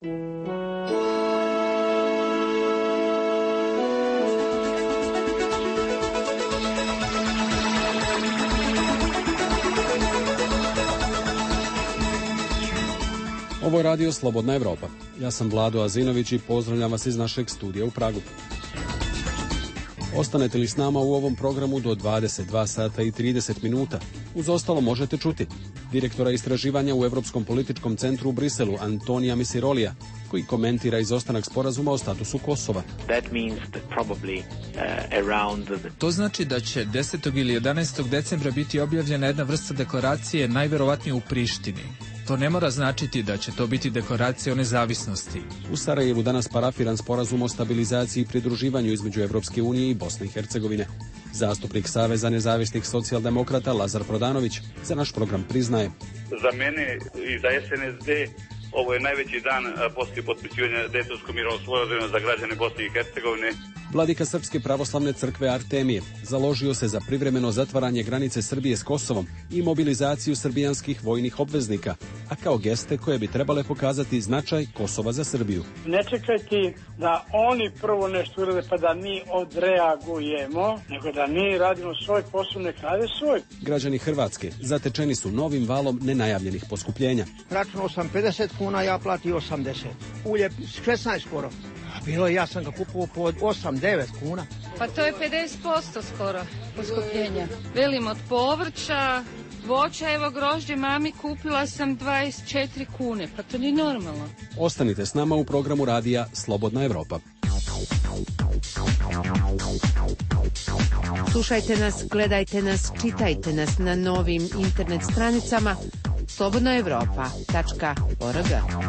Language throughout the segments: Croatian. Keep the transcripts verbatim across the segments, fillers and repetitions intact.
Ovo je radio Slobodna Evropa. Ja sam Vlado Azinović i pozdravljam vas iz našeg studija u Pragu. Ostanete li s nama u ovom programu do dvadeset dva sata i trideset minuta? Uz ostalo možete čuti direktora istraživanja u Europskom političkom centru u Briselu, Antonija Misirolija, koji komentira izostanak sporazuma o statusu Kosova. That means that probably, uh, around the... To znači da će desetog ili jedanaestog decembra biti objavljena jedna vrsta deklaracije, najverovatnije u Prištini. To ne mora značiti da će to biti deklaracija o nezavisnosti. U Sarajevu danas parafiran sporazum o stabilizaciji i pridruživanju između Evropske unije i Bosne i Hercegovine. Zastupnik Saveza nezavisnih socijaldemokrata Lazar Prodanović za naš program priznaje: za mene i za S N S D ovo je najveći dan poslije potpisivanja Daytonskog mirovnog sporazuma za građane Bosne i Hercegovine. Vladika Srpske pravoslavne crkve Artemije založio se za privremeno zatvaranje granice Srbije s Kosovom i mobilizaciju srbijanskih vojnih obveznika, a kao geste koje bi trebale pokazati značaj Kosova za Srbiju. Ne čekajte da oni prvo nešto urade pa da mi odreagujemo, nego da mi radimo svoj posao, nek rade svoj. Građani Hrvatske zatečeni su novim valom nenajavljenih poskupljenja. Računao sam pedeset kuna, ja platio osamdeset. Ulje šesnaest skoro. Bilo je, ja sam ga kupovao po osam devet kuna. Pa to je pedeset posto skoro poskupljenja. Velim, od povrća, voća, evo grožđe mami kupila sam dvadeset četiri kune. Pa to nije normalno. Ostanite s nama u programu radija Slobodna Evropa. Slušajte nas, gledajte nas, čitajte nas na novim internet stranicama slobodna evropa tačka org.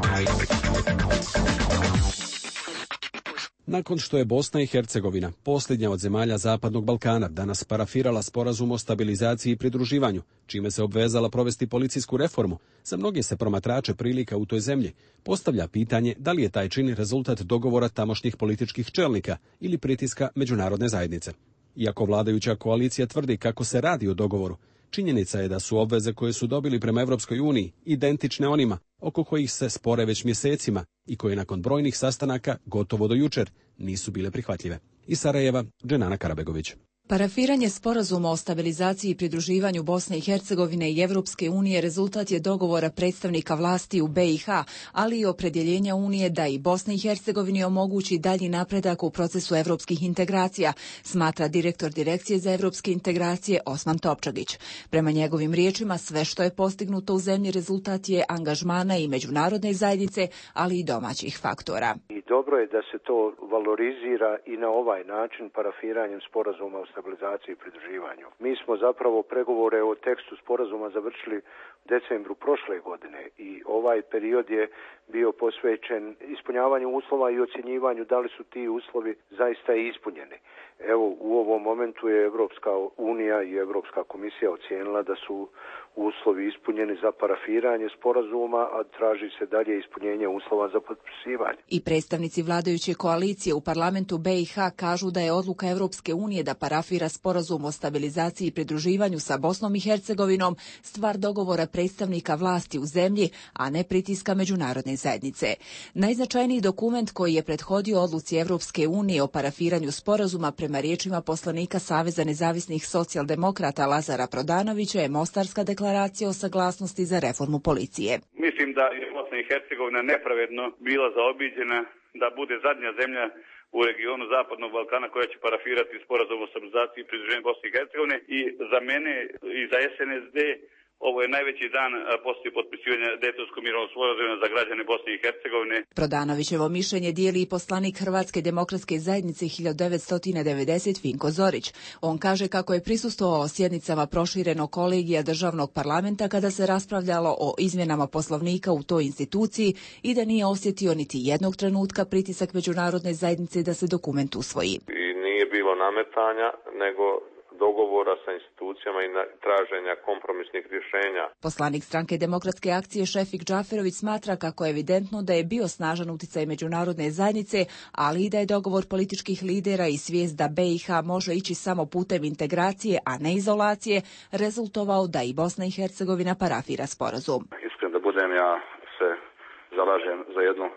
Nakon što je Bosna i Hercegovina, posljednja od zemalja Zapadnog Balkana, danas parafirala sporazum o stabilizaciji i pridruživanju, čime se obvezala provesti policijsku reformu, za mnoge se promatrače prilika u toj zemlji postavlja pitanje da li je taj čin rezultat dogovora tamošnjih političkih čelnika ili pritiska međunarodne zajednice. Iako vladajuća koalicija tvrdi kako se radi o dogovoru, činjenica je da su obveze koje su dobili prema Evropskoj uniji identične onima oko kojih se spore već mjesecima i koje nakon brojnih sastanaka, gotovo do jučer, nisu bile prihvatljive. Iz Sarajeva, Dženana Karabegović. Parafiranje sporazuma o stabilizaciji i pridruživanju Bosne i Hercegovine i Evropske unije rezultat je dogovora predstavnika vlasti u B i H, ali i opredjeljenja Unije da i Bosni i Hercegovini omogući dalji napredak u procesu evropskih integracija, smatra direktor Direkcije za evropske integracije Osman Topčagić. Prema njegovim riječima, sve što je postignuto u zemlji rezultat je angažmana i međunarodne zajednice, ali i domaćih faktora. I dobro je da se to valorizira i na ovaj način parafiranjem sporazuma o stabilizaciji i pridruživanju. Mi smo zapravo pregovore o tekstu sporazuma završili u decembru prošle godine i ovaj period je bio posvećen ispunjavanju uslova i ocjenjivanju da li su ti uslovi zaista ispunjeni. Evo, u ovom momentu je Evropska unija i Evropska komisija ocijenila da su uslovi ispunjeni za parafiranje sporazuma, a traži se dalje ispunjenje uslova za potpisivanje. I predstavnici vladajuće koalicije u parlamentu B i H kažu da je odluka Evropske unije da parafira sporazum o stabilizaciji i pridruživanju sa Bosnom i Hercegovinom stvar dogovora predstavnika vlasti u zemlji, a ne pritiska međunarodne zajednice. Najznačajniji dokument koji je prethodio odluci Evropske unije o parafiranju sporazuma prema riječima poslanika Saveza nezavisnih socijaldemokrata Lazara Prodanovića je Mostarska deklaracija o saglasnosti za reformu policije. Mislim da je Bosna i Hercegovina nepravedno bila zaobiđena da bude zadnja zemlja u regionu Zapadnog Balkana koja će parafirati sporazum o stabilizaciji i pridruživanju Bosne i Hercegovine i za mene i za S N S D ovo je najveći dan poslije potpisivanja Daytonskog mirovnog sporazuma za građane Bosne i Hercegovine. Prodanovićevo mišljenje dijeli i poslanik Hrvatske demokratske zajednice hiljadu devetsto devedeset Vinko Zorić. On kaže kako je prisustvovao sjednicama proširenog kolegija državnog parlamenta kada se raspravljalo o izmjenama poslovnika u toj instituciji i da nije osjetio niti jednog trenutka pritisak međunarodne zajednice da se dokument usvoji. I nije bilo nametanja, nego dogovora sa institucijama i traženja kompromisnih rješenja. Poslanik Stranke demokratske akcije Šefik Džaferović smatra kako je evidentno da je bio snažan utjecaj međunarodne zajednice, ali i da je dogovor političkih lidera i svijest da B i H može ići samo putem integracije, a ne izolacije, rezultovao da i Bosna i Hercegovina parafira sporazum. Iskren da budem, ja se zalažem za jednu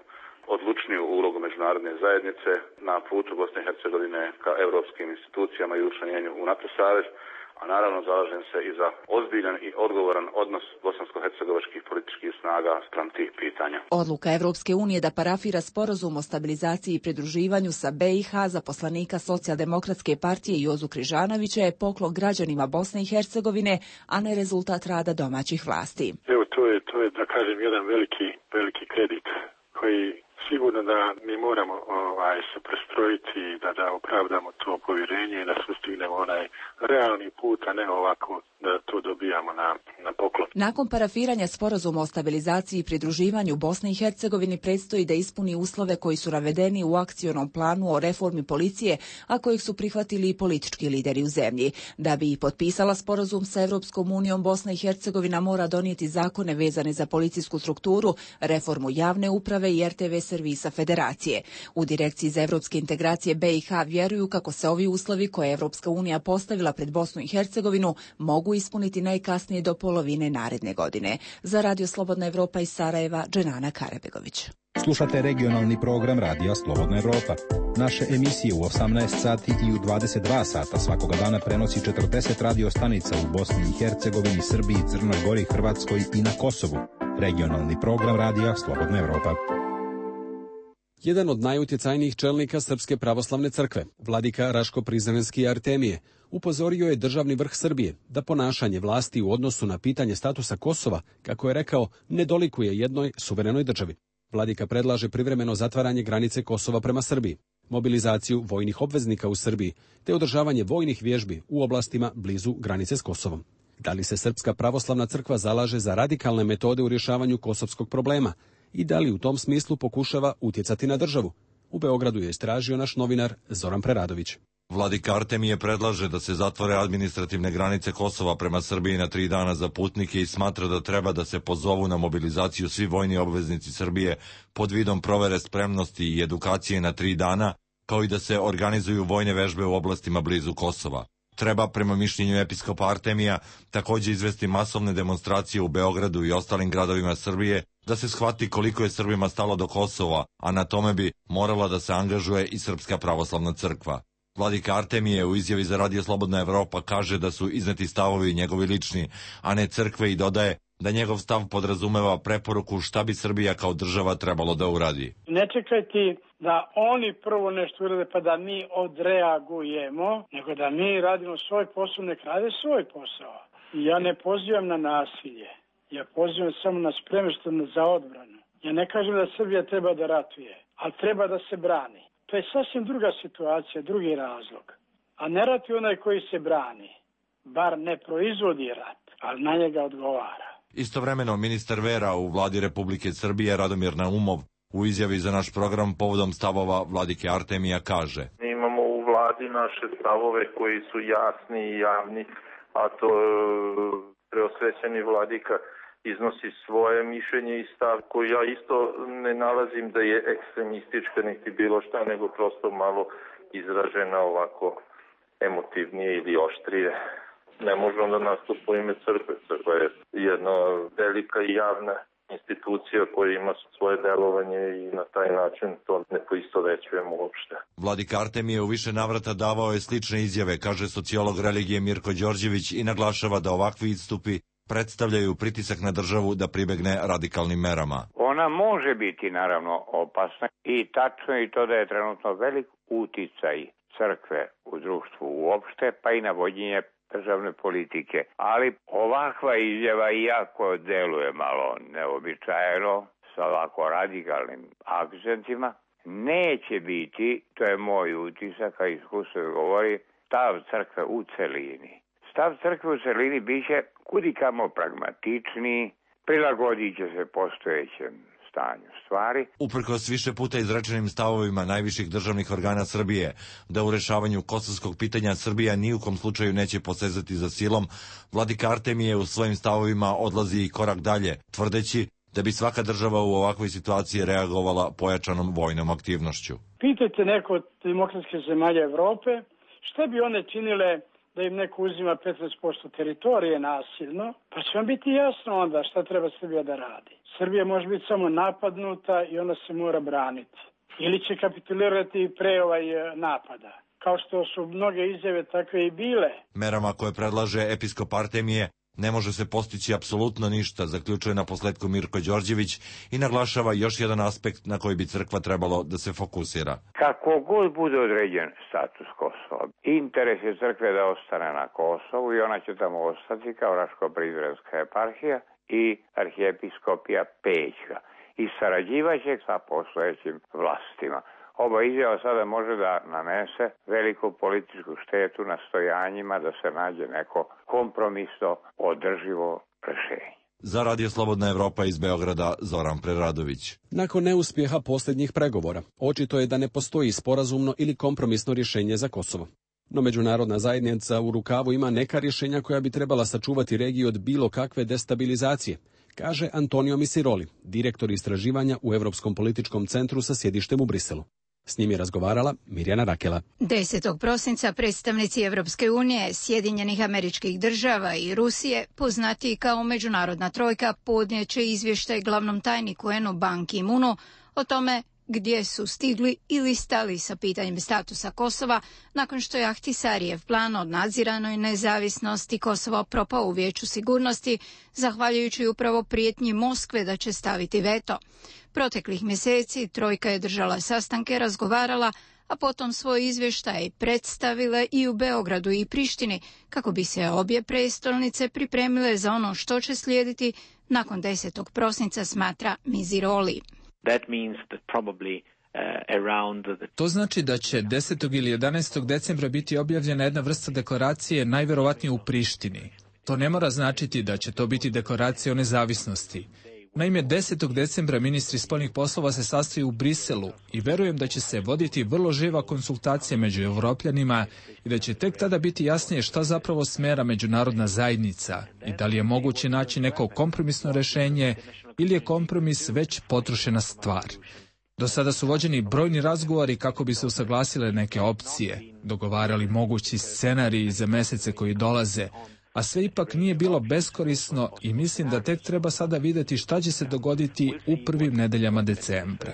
odlučniju ulogu međunarodne zajednice na putu Bosne i Hercegovine ka europskim institucijama i učlanjenju u NATO savez, a naravno zalažem se i za ozbiljan i odgovoran odnos bosansko-hercegovačkih političkih snaga spram tih pitanja. Odluka Evropske unije da parafira sporazum o stabilizaciji i pridruživanju sa B i H za poslanika Socijaldemokratske partije Jozu Križanovića je poklon građanima Bosne i Hercegovine, a ne rezultat rada domaćih vlasti. Evo, to je, to je da kažem, jedan veliki, veliki kredit koji sigurno da mi moramo ovaj, se prestrojiti da, da opravdamo to povjerenje i da sustignemo onaj realni put, a ne ovako da to dobijamo na, na poklon. Nakon parafiranja sporazuma o stabilizaciji i pridruživanju Bosne i Hercegovini predstoji da ispuni uslove koji su navedeni u akcionom planu o reformi policije, a kojih su prihvatili i politički lideri u zemlji. Da bi i potpisala sporazum sa Evropskom unijom, Bosna i Hercegovina mora donijeti zakone vezane za policijsku strukturu, reformu javne uprave i R T V servisa Federacije. U Direkciji za evropske integracije B i H vjeruju kako se ovi uslovi koje je Evropska unija postavila pred Bosnu i Hercegovinu mogu ispuniti najkasnije do polovine naredne godine. Za Radio Slobodna Evropa iz Sarajeva, Dženana Karebegović. Slušate regionalni program Radija Slobodna Evropa. Naše emisije u osamnaest sati i u dvadeset dva sata svakoga dana prenosi četrdeset radio stanica u Bosni i Hercegovini, Srbiji, Crnoj Gori, Hrvatskoj i na Kosovu. Regionalni program Radija Slobodna Evropa. Jedan od najutjecajnijih čelnika Srpske pravoslavne crkve, vladika Raško Prizrenski Artemije, upozorio je državni vrh Srbije da ponašanje vlasti u odnosu na pitanje statusa Kosova, kako je rekao, ne dolikuje jednoj suverenoj državi. Vladika predlaže privremeno zatvaranje granice Kosova prema Srbiji, mobilizaciju vojnih obveznika u Srbiji, te održavanje vojnih vježbi u oblastima blizu granice s Kosovom. Da li se Srpska pravoslavna crkva zalaže za radikalne metode u rješavanju kosovskog problema i da li u tom smislu pokušava utjecati na državu? U Beogradu je istražio naš novinar Zoran Preradović. Vladika Artemije predlaže da se zatvore administrativne granice Kosova prema Srbiji na tri dana za putnike i smatra da treba da se pozovu na mobilizaciju svi vojni obveznici Srbije pod vidom provere spremnosti i edukacije na tri dana, kao i da se organizuju vojne vežbe u oblastima blizu Kosova. Treba, prema mišljenju episkopa Artemija, također izvesti masovne demonstracije u Beogradu i ostalim gradovima Srbije, da se shvati koliko je Srbima stalo do Kosova, a na tome bi morala da se angažuje i Srpska pravoslavna crkva. Vladika Artemije u izjavi za Radio Slobodna Evropa kaže da su izneti stavovi njegovi lični, a ne crkve, i dodaje da njegov stav podrazumeva preporuku šta bi Srbija kao država trebalo da uradi. Ne čekajte da oni prvo nešto urade pa da mi odreagujemo, nego da mi radimo svoj posao, nek rade svoj posao. Ja ne pozivam na nasilje, ja pozivam samo na spremnost za odbranu. Ja ne kažem da Srbija treba da ratuje, ali treba da se brani. To je sasvim druga situacija, drugi razlog. A ne ratuje onaj koji se brani, bar ne proizvodi rat, ali na njega odgovara. Istovremeno, ministar vera u vladi Republike Srbije Radomir Naumov u izjavi za naš program povodom stavova vladike Artemija kaže: Mi imamo u vladi naše stavove koji su jasni i javni, a to preosvećeni vladika iznosi svoje mišljenje i stav koji ja isto ne nalazim da je ekstremistička niti bilo šta, nego prosto malo izražena ovako emotivnije ili oštrije. Ne možemo da nastupa u ime crkve. Crkva je jedna velika i javna institucija koja ima svoje delovanje i na taj način to ne poistovećujemo uopšte. Vladika Artemije u više navrata davao je slične izjave, kaže sociolog religije Mirko Đorđević, i naglašava da ovakvi istupi predstavljaju pritisak na državu da pribegne radikalnim merama. Ona može biti naravno opasna i tačno je i to da je trenutno velik uticaj crkve u društvu uopšte, pa i na vođenje državne politike. Ali ovakva izjava iako deluje malo neobičajeno, sa ovako radikalnim akcentima, neće biti, to je moj utisak, a iskustvo govori, stav crkve u celini. Stav crkve u celini biće kudikamo pragmatičniji, prilagodit će se postojećem stanju stvari. Uprkos više puta izrečenim stavovima najviših državnih organa Srbije da u rešavanju kosovskog pitanja Srbija ni u kom slučaju neće posezati za silom, vladika Artemije u svojim stavovima odlazi i korak dalje, tvrdeći da bi svaka država u ovakvoj situaciji reagovala pojačanom vojnom aktivnošću. Pitajte neko od demokratske zemalje Evrope, šta bi one činile da im neko uzima petnaest posto teritorije nasilno, pa će vam biti jasno onda šta treba Srbija da radi. Srbija može biti samo napadnuta i ona se mora braniti. Ili će kapitulirati pre ovaj napada. Kao što su mnoge izjave takve i bile. Merama koje predlaže episkop Artemije ne može se postići apsolutno ništa, zaključuje na posledku Mirko Đorđević i naglašava još jedan aspekt na koji bi crkva trebalo da se fokusira. Kako god bude određen status Kosova, interes je crkve da ostane na Kosovu i ona će tamo ostati kao Raško-Prizrenska eparhija i arhijepiskopija Pećka i sarađivaće sa postojećim vlastima. Ova izjava sada može da nanese veliku političku štetu nastojanjima da se nađe neko kompromisno održivo rešenje. Za Radio Slobodna Evropa iz Beograda, Zoran Preradović. Nakon neuspjeha posljednjih pregovora, očito je da ne postoji sporazumno ili kompromisno rješenje za Kosovo. No međunarodna zajednica u rukavu ima neka rješenja koja bi trebala sačuvati regiju od bilo kakve destabilizacije, kaže Antonio Misiroli, direktor istraživanja u Europskom političkom centru sa sjedištem u Briselu. S njim je razgovarala Mirjana Rakela. desetog prosinca predstavnici Evropske unije, Sjedinjenih Američkih Država i Rusije, poznati kao međunarodna trojka, podnijeće izvještaj glavnom tajniku U N-u Ban Ki-moonu o tome gdje su stigli ili stali sa pitanjem statusa Kosova nakon što je Ahtisarijev plan o nadziranoj nezavisnosti Kosova propao u Vijeću sigurnosti, zahvaljujući upravo prijetnji Moskve da će staviti veto. Proteklih mjeseci trojka je držala sastanke, razgovarala, a potom svoj izvještaj predstavile i u Beogradu i Prištini, kako bi se obje prestolnice pripremile za ono što će slijediti nakon desetog prosinca, smatra Misiroli. That means that probably uh, around the... To znači da će desetog ili jedanaestog decembra biti objavljena jedna vrsta deklaracije, najverovatnije u Prištini. To ne mora značiti da će to biti deklaracija o nezavisnosti. Naime, desetog decembra ministri spoljnih poslova se sastaju u Briselu i verujem da će se voditi vrlo živa konsultacija među Evropljanima i da će tek tada biti jasnije šta zapravo smera međunarodna zajednica i da li je moguće naći neko kompromisno rešenje ili je kompromis već potrošena stvar. Do sada su vođeni brojni razgovori kako bi se usaglasile neke opcije, dogovarali mogući scenariji za mesece koji dolaze, a sve ipak nije bilo beskorisno i mislim da tek treba sada vidjeti šta će se dogoditi u prvim nedeljama decembra.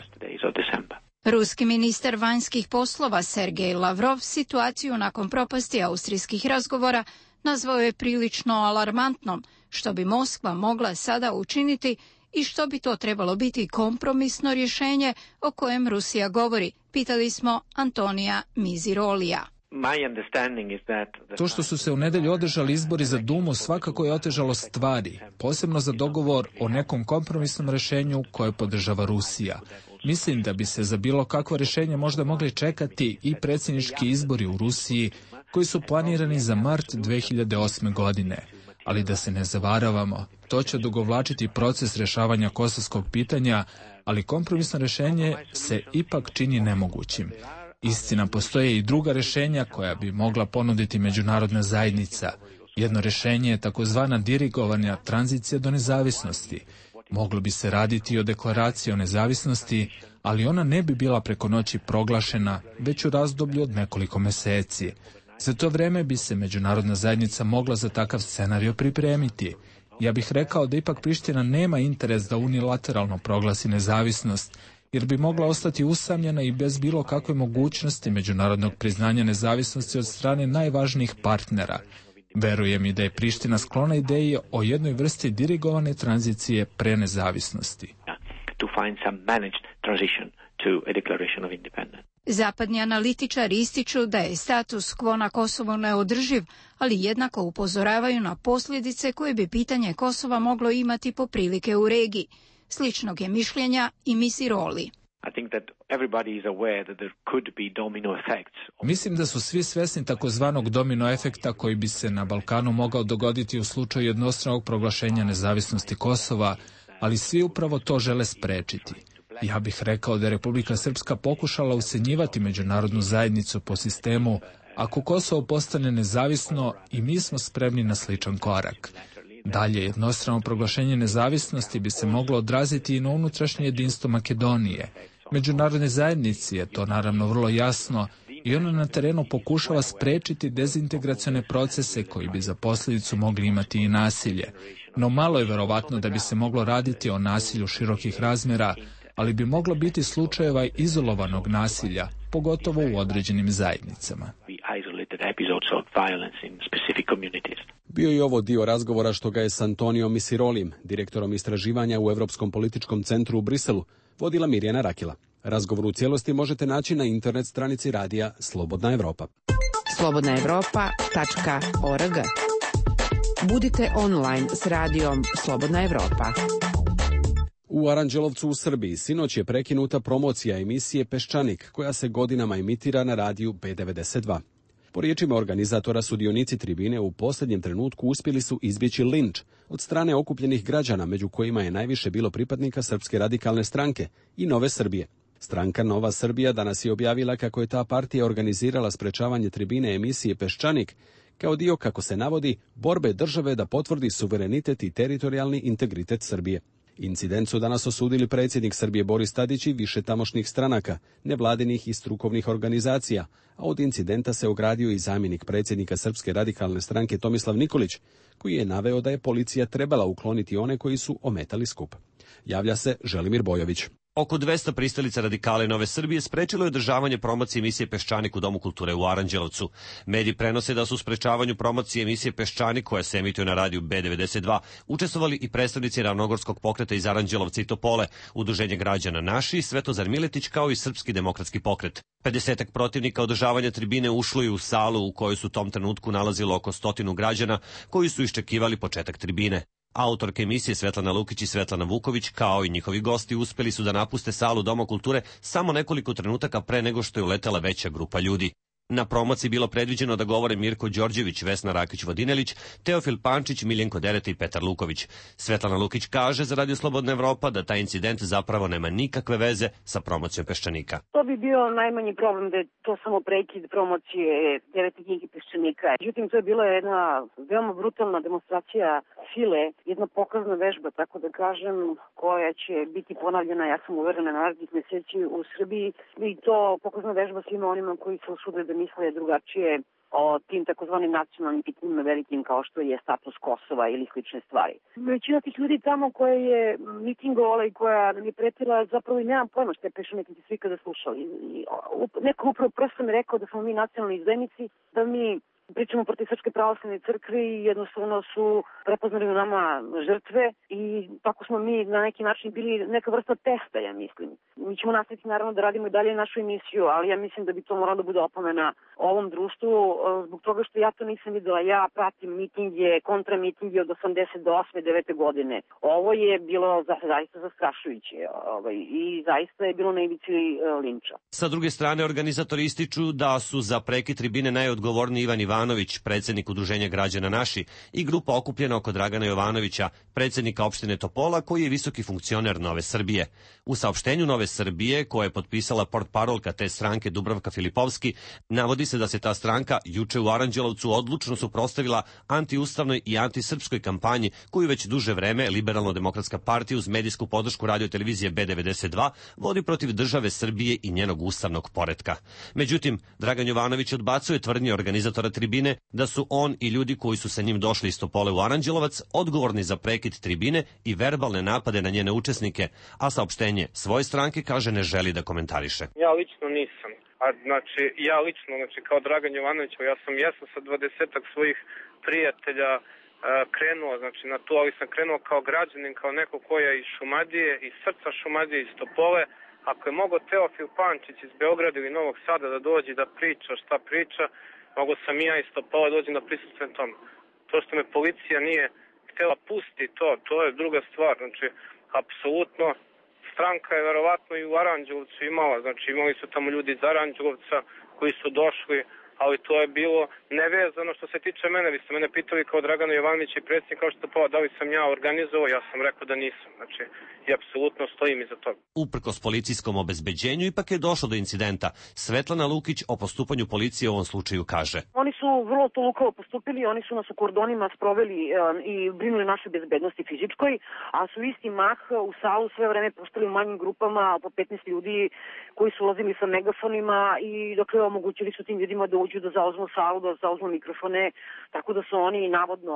Ruski ministar vanjskih poslova Sergej Lavrov situaciju nakon propasti austrijskih razgovora nazvao je prilično alarmantnom, što bi Moskva mogla sada učiniti i što bi to trebalo biti kompromisno rješenje o kojem Rusija govori, pitali smo Antonija Misirolija. To što su se u nedjelju održali izbori za Dumu svakako je otežalo stvari, posebno za dogovor o nekom kompromisnom rješenju koje podržava Rusija. Mislim da bi se za bilo kakvo rješenje možda mogli čekati i predsjednički izbori u Rusiji koji su planirani za mart dve hiljade osme. godine. Ali da se ne zavaravamo, to će odugovlačiti proces rješavanja kosovskog pitanja, ali kompromisno rješenje se ipak čini nemogućim. Istina, postoje i druga rješenja koja bi mogla ponuditi međunarodna zajednica. Jedno rješenje je takozvana dirigovana tranzicija do nezavisnosti. Moglo bi se raditi o deklaraciji o nezavisnosti, ali ona ne bi bila preko noći proglašena, već u razdoblju od nekoliko mjeseci. Za to vrijeme bi se međunarodna zajednica mogla za takav scenario pripremiti. Ja bih rekao da ipak Priština nema interes da unilateralno proglasi nezavisnost, jer bi mogla ostati usamljena i bez bilo kakve mogućnosti međunarodnog priznanja nezavisnosti od strane najvažnijih partnera. Verujem i da je Priština sklona ideji o jednoj vrsti dirigovane tranzicije pre nezavisnosti. Zapadni analitičari ističu da je status quo na Kosovu neodrživ, ali jednako upozoravaju na posljedice koje bi pitanje Kosova moglo imati po prilike u regiji. Sličnog je mišljenja i Misiroli. Mislim da su svi svjesni takozvanog domino efekta koji bi se na Balkanu mogao dogoditi u slučaju jednostranog proglašenja nezavisnosti Kosova, ali svi upravo to žele sprečiti. Ja bih rekao da je Republika Srpska pokušala ucenjivati međunarodnu zajednicu po sistemu ako Kosovo postane nezavisno i mi smo spremni na sličan korak. Dalje, jednostrano proglašenje nezavisnosti bi se moglo odraziti i na unutrašnje jedinstvo Makedonije. Međunarodne zajednici je to naravno vrlo jasno i ona na terenu pokušava sprečiti dezintegracione procese koji bi za posljedicu mogli imati i nasilje. No malo je verovatno da bi se moglo raditi o nasilju širokih razmjera, ali bi moglo biti slučajeva izolovanog nasilja, pogotovo u određenim zajednicama. Bio je ovo dio razgovora što ga je s Antonijom Misirolim, direktorom istraživanja u Europskom političkom centru u Briselu, vodila Mirjana Rakila. Razgovor u cijelosti možete naći na internet stranici radija Slobodna Evropa. slobodna evropa tačka org. Budite online s radijom Slobodna Evropa. U Aranđelovcu u Srbiji sinoć je prekinuta promocija emisije Peščanik, koja se godinama emitira na radiju B devedeset dva. Po riječima organizatora, sudionici tribine u posljednjem trenutku uspjeli su izbjeći linč od strane okupljenih građana, među kojima je najviše bilo pripadnika Srpske radikalne stranke i Nove Srbije. Stranka Nova Srbija danas je objavila kako je ta partija organizirala sprečavanje tribine emisije Peščanik kao dio, kako se navodi, borbe države da potvrdi suverenitet i teritorijalni integritet Srbije. Incident su danas osudili predsjednik Srbije Boris Tadić i više tamošnjih stranaka, nevladinih i strukovnih organizacija, a od incidenta se ogradio i zamjenik predsjednika Srpske radikalne stranke Tomislav Nikolić, koji je naveo da je policija trebala ukloniti one koji su ometali skup. Javlja se Želimir Bojović. Oko dvesta pristalica radikale Nove Srbije sprečilo je održavanje promocije emisije Peščanik u Domu kulture u Aranđelovcu. Mediji prenose da su u sprečavanju promocije emisije Peščanik, koja se emituje na radiju B devedeset dva, učestvovali i predstavnici Ravnogorskog pokreta iz Aranđelovca i Topole, Udruženje građana Naši, Svetozar Miletić, kao i Srpski demokratski pokret. Pedesetak protivnika održavanja tribine ušlo je u salu u kojoj su u tom trenutku nalazilo oko stotinu građana koji su iščekivali početak tribine. Autorke emisije Svetlana Lukić i Svetlana Vuković, kao i njihovi gosti, uspeli su da napuste salu Doma kulture samo nekoliko trenutaka pre nego što je uletela veća grupa ljudi. Na promociji bilo predviđeno da govore Mirko Đorđević, Vesna Rakić-Vodinelić, Teofil Pančić, Miljenko Dereta i Petar Luković. Svetlana Lukić kaže za Radio Slobodna Evropa da taj incident zapravo nema nikakve veze sa promocijom Peščanika. To bi bio najmanji problem, da je to samo prekid promocije devete knjige Peščanika. Međutim, to je bila jedna veoma brutalna demonstracija sile, jedna pokazna vežba, tako da kažem, koja će biti ponavljena, ja sam uverena, narednih meseci u Srbiji. I to pokazna vežba svima onima koji se usude da misle drugačije o tim takozvanim nacionalnim pitanjima velikim, kao što je status Kosova ili slične stvari. Većina tih ljudi tamo koja je mitingovala i koja nam je pretila, zapravo i nemam pojma što je Peščanik, niti svi kada slušali. I neko upravo prosto mi rekao da smo mi nacionalni izdajnici, da mi pričamo protiv Srpske pravoslavne crkve i jednostavno su prepoznali u nama žrtve i tako smo mi na neki način bili neka vrsta testa, ja mislim. Mi ćemo nastaviti naravno da radimo i dalje našu emisiju, ali ja mislim da bi to moralo da bude opomena ovom društvu zbog toga što ja to nisam videla. Ja pratim mitinge, kontramitinge od osamdeset do osme devete godine. Ovo je bilo zaista zastrašujuće i zaista je bilo na ivici linča. Sa druge strane, organizatori ističu da su za prekid tribine najodgovorniji Ivan Ivanović, predsjednik Udruženja građana Naši, i grupa okupljena oko Dragana Jovanovića, predsjednika opštine Topola, koji je visoki funkcioner Nove Srbije. U saopštenju Nove Srbije, koje je potpisala portparolka te stranke Dubravka Filipovski, navodi se da se ta stranka juče u Aranđelovcu odlučno suprotstavila antiustavnoj i antisrpskoj kampanji koju već duže vreme Liberalno-demokratska partija uz medijsku podršku radio-televizije B devedeset dva vodi protiv države Srbije i njenog ustavnog poretka. Međutim, Dragan Jovanović odbacuje tvrdnje organizatora tribine da su on i ljudi koji su sa njim došli iz Topole u Aranđelovac odgovorni za prekid tribine i verbalne napade na njene učesnike, a saopštenje svoje stranke, kaže, ne želi da komentariše. Ja lično nisam. A znači, ja lično, znači kao Dragan Jovanović, ja sam jesam sa dvadesetak svojih prijatelja e, krenuo, znači na to, ali sam krenuo kao građanin, kao neko ko je iz Šumadije, iz srca Šumadije, iz Topole. Ako je mogao Teofil Pančić iz Beograda ili Novog Sada da dođe da priča šta priča, mogu sam i ja iz Topola dođem da prisustvujem tome. To što me policija nije htjela pustiti, to, to je druga stvar. Znači, apsolutno, stranka je verovatno i u Aranđelovcu imala. Znači, imali su tamo ljudi iz Aranđelovca koji su došli, ali to je bilo nevezano što se tiče mene. Vi ste mene pitali kao Dragana Jovanovića i predsjednik kao što Topola, da li sam ja organizovao, ja sam rekao da nisam. Znači, i apsolutno stojim iza toga. Uprkos policijskom obezbeđenju ipak je došlo do incidenta. Svetlana Lukić o postupanju policije u ovom slučaju kaže. Oni su vrlo to lukavo postupili, oni su nas u kordonima sproveli i brinuli naše bezbednosti fizičkoj, a su isti mah u salu sve vreme postali u manjim grupama, po petnaest ljudi koji su ulazili sa megafonima i dakle omogućili su tim ljudima da uđu, da zauzmu salu, da zauzmu mikrofone, tako da su oni navodno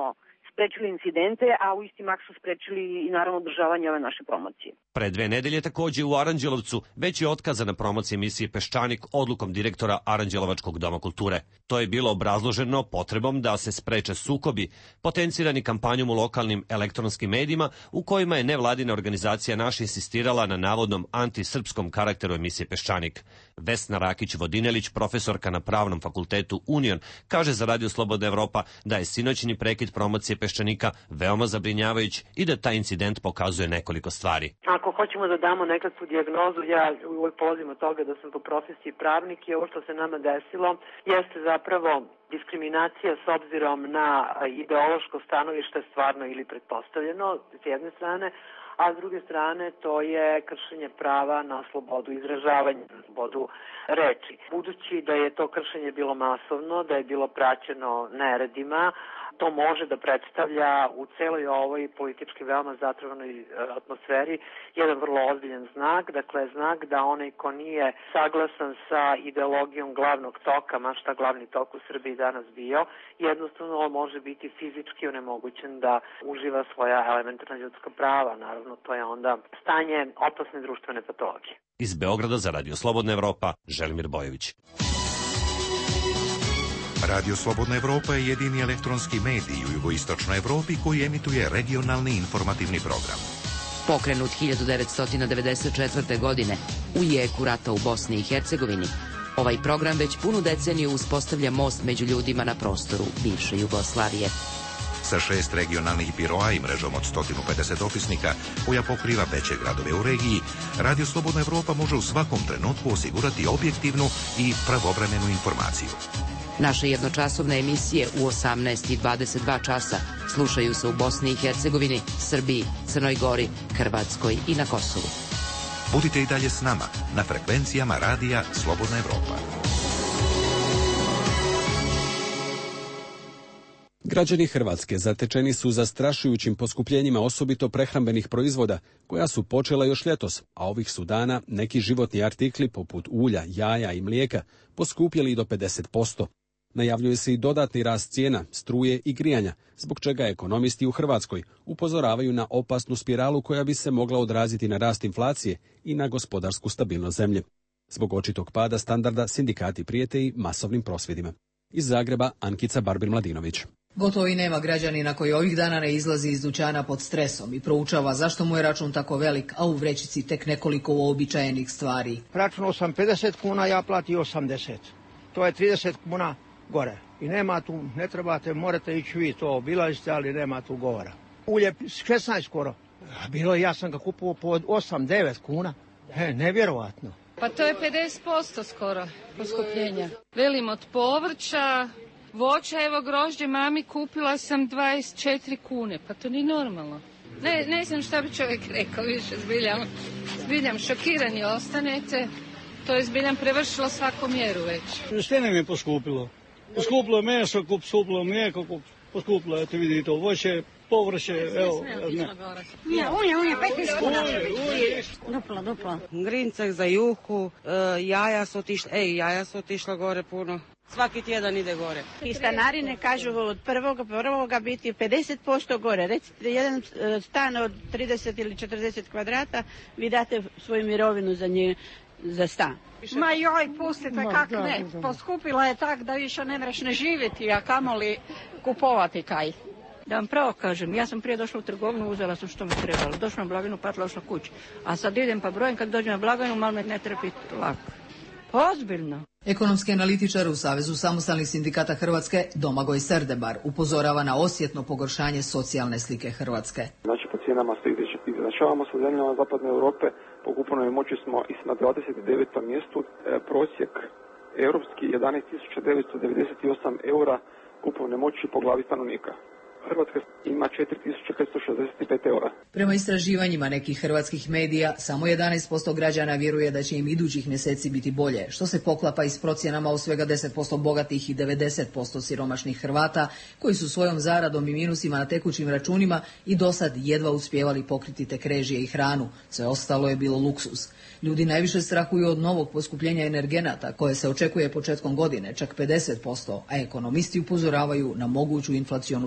sprečili incidente, a u isti mak su sprečili i naravno održavanje ove naše promocije. Pre dve nedelje takođe u Aranđelovcu već je otkazana promocija emisije Peščanik odlukom direktora Aranđelovačkog doma kulture. To je bilo obrazloženo potrebom da se spreče sukobi, potencirani kampanjom u lokalnim elektronskim medijima u kojima je nevladina organizacija Naš insistirala na navodnom antisrpskom karakteru emisije Peščanik. Vesna Rakić-Vodinelić, profesorka na Pravnom fakultetu Union, kaže za Radio Slobodna Evropa da je sinoćni prekid promocije Peščanika veoma zabrinjavajuć i da taj incident pokazuje nekoliko stvari. Ako hoćemo da damo nekakvu dijagnozu, ja uvijek polazim od toga da sam po profesiji pravnik i ovo što se nama desilo jeste zapravo diskriminacija s obzirom na ideološko stanovište stvarno ili pretpostavljeno s jedne strane, a s druge strane to je kršenje prava na slobodu izražavanja, na slobodu reči. Budući da je to kršenje bilo masovno, da je bilo praćeno neredima, to može da predstavlja u celoj ovoj politički veoma zatrovnoj atmosferi jedan vrlo ozbiljan znak, dakle znak da onaj ko nije saglasan sa ideologijom glavnog toka, ma šta glavni tok u Srbiji danas bio, jednostavno može biti fizički onemogućen da uživa svoja elementarna ljudska prava. Naravno, to je onda stanje opasne društvene patologije. Iz Beograda za Radio Slobodna Evropa, Želimir Bojović. Radio Slobodna Evropa je jedini elektronski medij u jugoistočnoj Evropi koji emituje regionalni informativni program. Pokrenut hiljadu devetsto devedeset četvrte. godine u jeku rata u Bosni i Hercegovini, ovaj program već punu deceniju uspostavlja most među ljudima na prostoru bivše Jugoslavije. Sa šest regionalnih biroa i mrežom od sto pedeset dopisnika koja pokriva veće gradove u regiji, Radio Slobodna Evropa može u svakom trenutku osigurati objektivnu i pravovremenu informaciju. Naše jednočasovne emisije u osamnaest i dvadeset dva časa slušaju se u Bosni i Hercegovini, Srbiji, Crnoj Gori, Hrvatskoj i na Kosovu. Budite i dalje s nama na frekvencijama Radija Slobodna Evropa. Građani Hrvatske zatečeni su zastrašujućim poskupljenjima osobito prehrambenih proizvoda, koja su počela još ljetos, a ovih su dana neki životni artikli poput ulja, jaja i mlijeka poskupjeli i do pedeset posto. Najavljuje se i dodatni rast cijena, struje i grijanja, zbog čega ekonomisti u Hrvatskoj upozoravaju na opasnu spiralu koja bi se mogla odraziti na rast inflacije i na gospodarsku stabilnost zemlje. Zbog očitog pada standarda sindikati prijete i masovnim prosvjedima. Iz Zagreba, Ankica Barbir-Mladinović. Gotovo i nema građanina koji ovih dana ne izlazi iz dućana pod stresom i proučava zašto mu je račun tako velik, a u vrećici tek nekoliko uobičajenih stvari. Računao sam pedeset kuna, ja platio osamdeset. To je trideset kuna gore. I nema tu, ne trebate, morate ići vi to obilazite, ali nema tu govora. Ulje šesnaest skoro. Bilo je, ja sam ga kupovao po osam devet kuna. E, nevjerovatno. Pa to je pedeset posto skoro poskupljenja. Velim od povrća, voća, evo grožđe mami kupila sam dvadeset četiri kune, pa to nije normalno. Ne, ne znam šta bi čovjek rekao više, zbiljam, zbiljam šokirani ostanete, to je zbiljam prevršilo svaku mjeru već. Sve nam je poskupilo. Poskupilo je meso, poskupilo mlijeko, poskupilo, eto vidite, voće, povrće, evo. Ne, ulje, ulje, petnaest kuna. Duplo, duplo. Grincak za juhu, jaja su otišla, ej, jaja su otišla gore puno. Svaki tjedan ide gore. I stanarine kažu od prvoga, prvoga biti pedeset posto gore. Recite, jedan stan od trideset ili četrdeset kvadrata, vi date svoju mirovinu za nje, za stan. Ma joj, pustite, kak ne. Poskupila je tak da više ne mreš ne živjeti, a kamoli kupovati kaj. Da vam pravo kažem, ja sam prije došla u trgovinu, uzela sam što mi trebalo. Došla na blagajnu, platila ošla kući. A sad idem pa brojem, kad dođem na blagajnu, malo me ne trpi lako. Ozbiljno. Ekonomski analitičar u Savezu samostalnih sindikata Hrvatske Domagoj Serdebar upozorava na osjetno pogoršanje socijalne slike Hrvatske. Znači po cijenama se izjednačavamo sa zemljama zapadne Europe, po kupovnoj moći smo i na dvadeset devetom mjestu, e, prosjek europski jedanaest tisuća devetsto devedeset osam eura kupovne moći po glavi stanovnika. Hrvatska ima četiri tisuće petsto šezdeset pet eura. Prema istraživanjima nekih hrvatskih medija, samo jedanaest posto građana vjeruje da će im idućih mjeseci biti bolje, što se poklapa i s procjenama o svega deset posto bogatih i devedeset posto siromašnih Hrvata, koji su svojom zaradom i minusima na tekućim računima i dosad jedva uspijevali pokriti tek režije i hranu, sve ostalo je bilo luksuz. Ljudi najviše strahuju od novog poskupljenja energenata, koje se očekuje početkom godine, čak pedeset posto, a ekonomisti upozoravaju na moguću inflacionu spiralu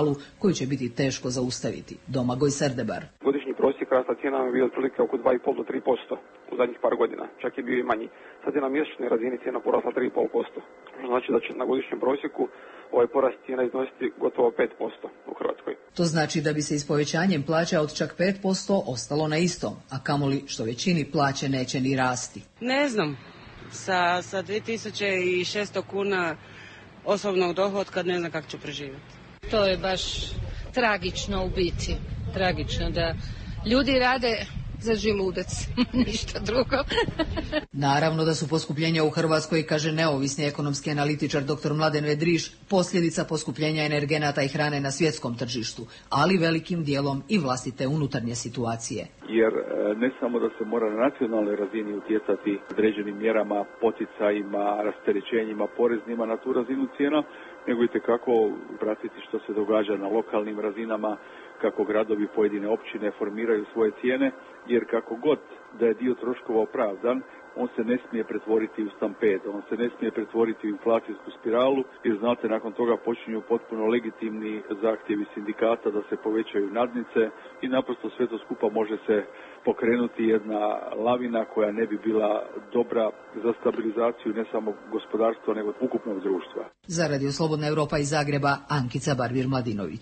spiralu koju će biti teško zaustaviti. Domagoj Serdebar. Godišnji prosjek rasta cijena je bio otprilike oko dva i pol do tri posto u zadnjih par godina, čak je bio i manji. Sad je na mjesečnoj razini cijena porasla tri i pol posto. Što znači da će na godišnjem prosjeku ovaj porast cijena iznositi gotovo pet posto u Hrvatskoj. To znači da bi se s povećanjem plaća od čak pet posto ostalo na istom, a kamoli što većini plaće neće ni rasti. Ne znam, sa, sa dvije tisuće šesto kuna osobnog dohotka ne znam kako ću preživjeti. To je baš tragično u biti, tragično da ljudi rade za želudac, ništa drugo. Naravno da su poskupljenja u Hrvatskoj, kaže neovisni ekonomski analitičar dr. Mladen Vedriš, posljedica poskupljenja energenata i hrane na svjetskom tržištu, ali velikim dijelom i vlastite unutarnje situacije. Jer ne samo da se mora na nacionalnoj razini utjecati određenim mjerama, poticajima, rasterećenjima, poreznima na tu razinu cijena, nego i tekako pratiti što se događa na lokalnim razinama, kako gradovi, pojedine općine formiraju svoje cijene, jer kako god da je dio troškova opravdan, on se ne smije pretvoriti u stamped, on se ne smije pretvoriti u inflacijsku spiralu, jer znate, nakon toga počinju potpuno legitimni zahtjevi sindikata da se povećaju nadnice i naprosto sve to skupa može se pokrenuti jedna lavina koja ne bi bila dobra za stabilizaciju ne samo gospodarstva, nego ukupnog društva. Za Radio Slobodna Europa iz Zagreba, Ankica Barbir-Mladinović.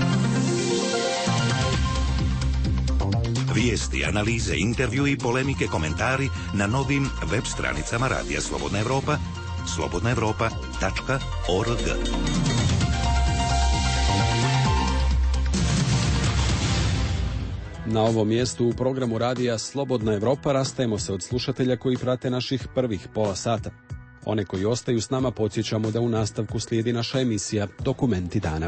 Vijesti, analize, intervju i polemike, komentari na novim web stranicama Radija Slobodna Europa, slobodna europa tačka org. Na ovom mjestu u programu Radija Slobodna Europa rastajemo se od slušatelja koji prate naših prvih pola sata. One koji ostaju s nama podsjećamo da u nastavku slijedi naša emisija Dokumenti dana.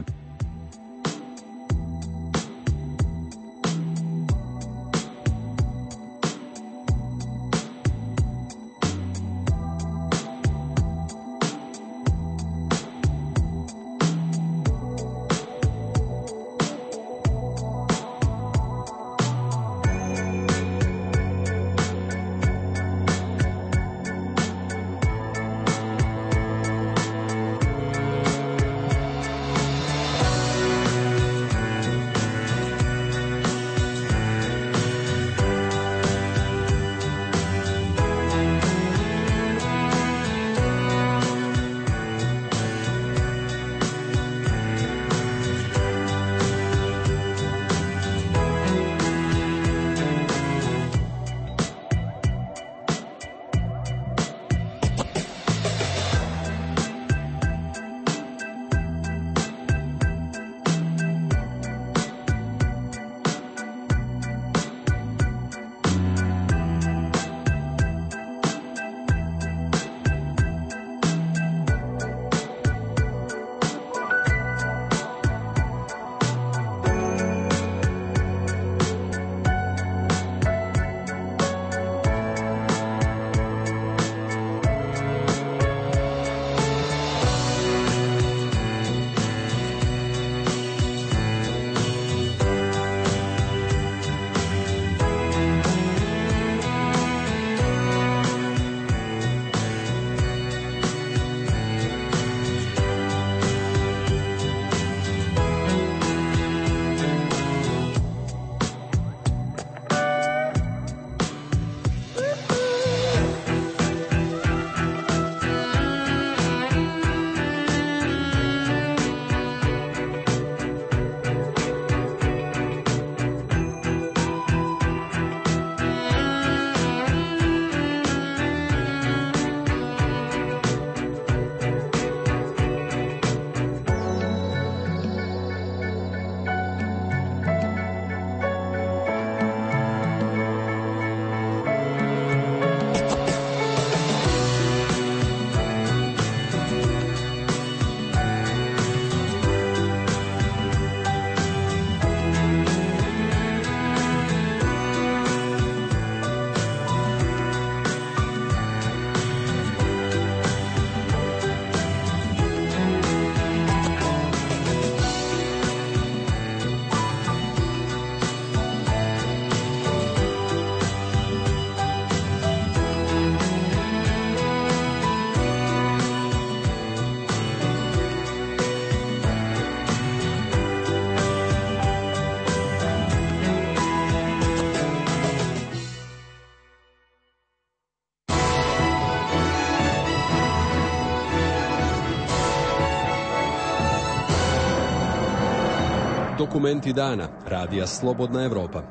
Dokumenti dana, radija Slobodna Evropa.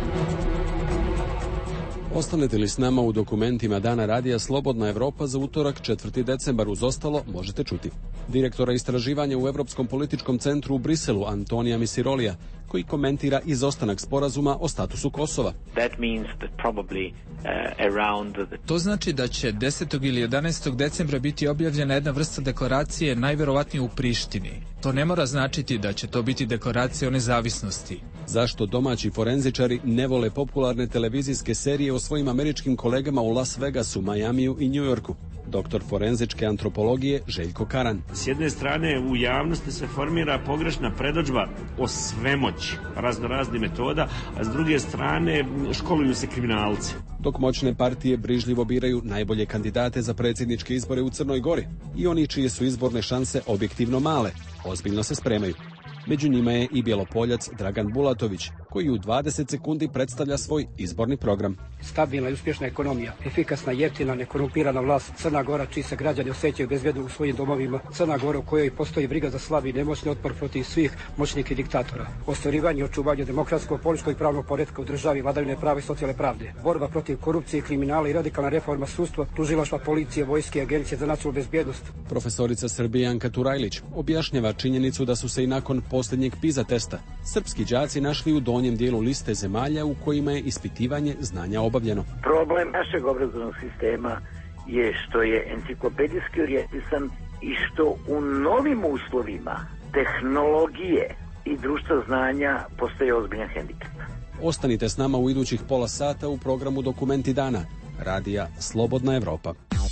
Ostanete li s nama u dokumentima dana radija Slobodna Evropa za utorak četvrti decembar, uz ostalo možete čuti direktora istraživanja u Evropskom političkom centru u Briselu Antonija Misirolija, koji komentira izostanak sporazuma o statusu Kosova. That means that probably, uh, around the... To znači da će desetog ili jedanaestog decembra biti objavljena jedna vrsta deklaracije, najverovatnije u Prištini. To ne mora značiti da će to biti deklaracija o nezavisnosti. Zašto domaći forenzičari ne vole popularne televizijske serije o svojim američkim kolegama u Las Vegasu, Majamiju i Njujorku? Doktor forenzičke antropologije Željko Karan. S jedne strane u javnosti se formira pogrešna predodžba o svemoći razno raznih metoda, a s druge strane školuju se kriminalci. Dok moćne partije brižljivo biraju najbolje kandidate za predsjedničke izbore u Crnoj Gori i oni čije su izborne šanse objektivno male, ozbiljno se spremaju. Među njima je i Bjelopoljac Dragan Bulatović, koji u dvadeset sekundi predstavlja svoj izborni program. Stabilna i uspješna ekonomija, efikasna, jeftina, nekorumpirana vlast, Crna Gora čiji se građani osjećaju bezbjedno u svojim domovima, Crna Gora u kojoj postoji briga za slabi i nemoćni otpor protiv svih moćnih i diktatora, ostvarivanje i očuvanje demokratskog, političkog i pravnog poretka u državi, vladavine prava i socijalne pravde, borba protiv korupcije, kriminala i radikalna reforma sudstva, tužilaštva, policije, vojske i agencije za nacionalnu bezbjednost. Profesorica Srbijanka Turajlić objašnjava činjenicu da su se i nakon posljednjeg PISA testa srpski đaci našli u donjem dijelu liste zemalja u kojima je ispitivanje znanja obavljeno. Problem našeg obrazovnog sistema je što je enciklopedijski orijentisan i što u novim uslovima tehnologije i društva znanja postoje ozbiljan hendikep. Ostanite s nama u idućih pola sata u programu Dokumenti dana, radija Slobodna Evropa.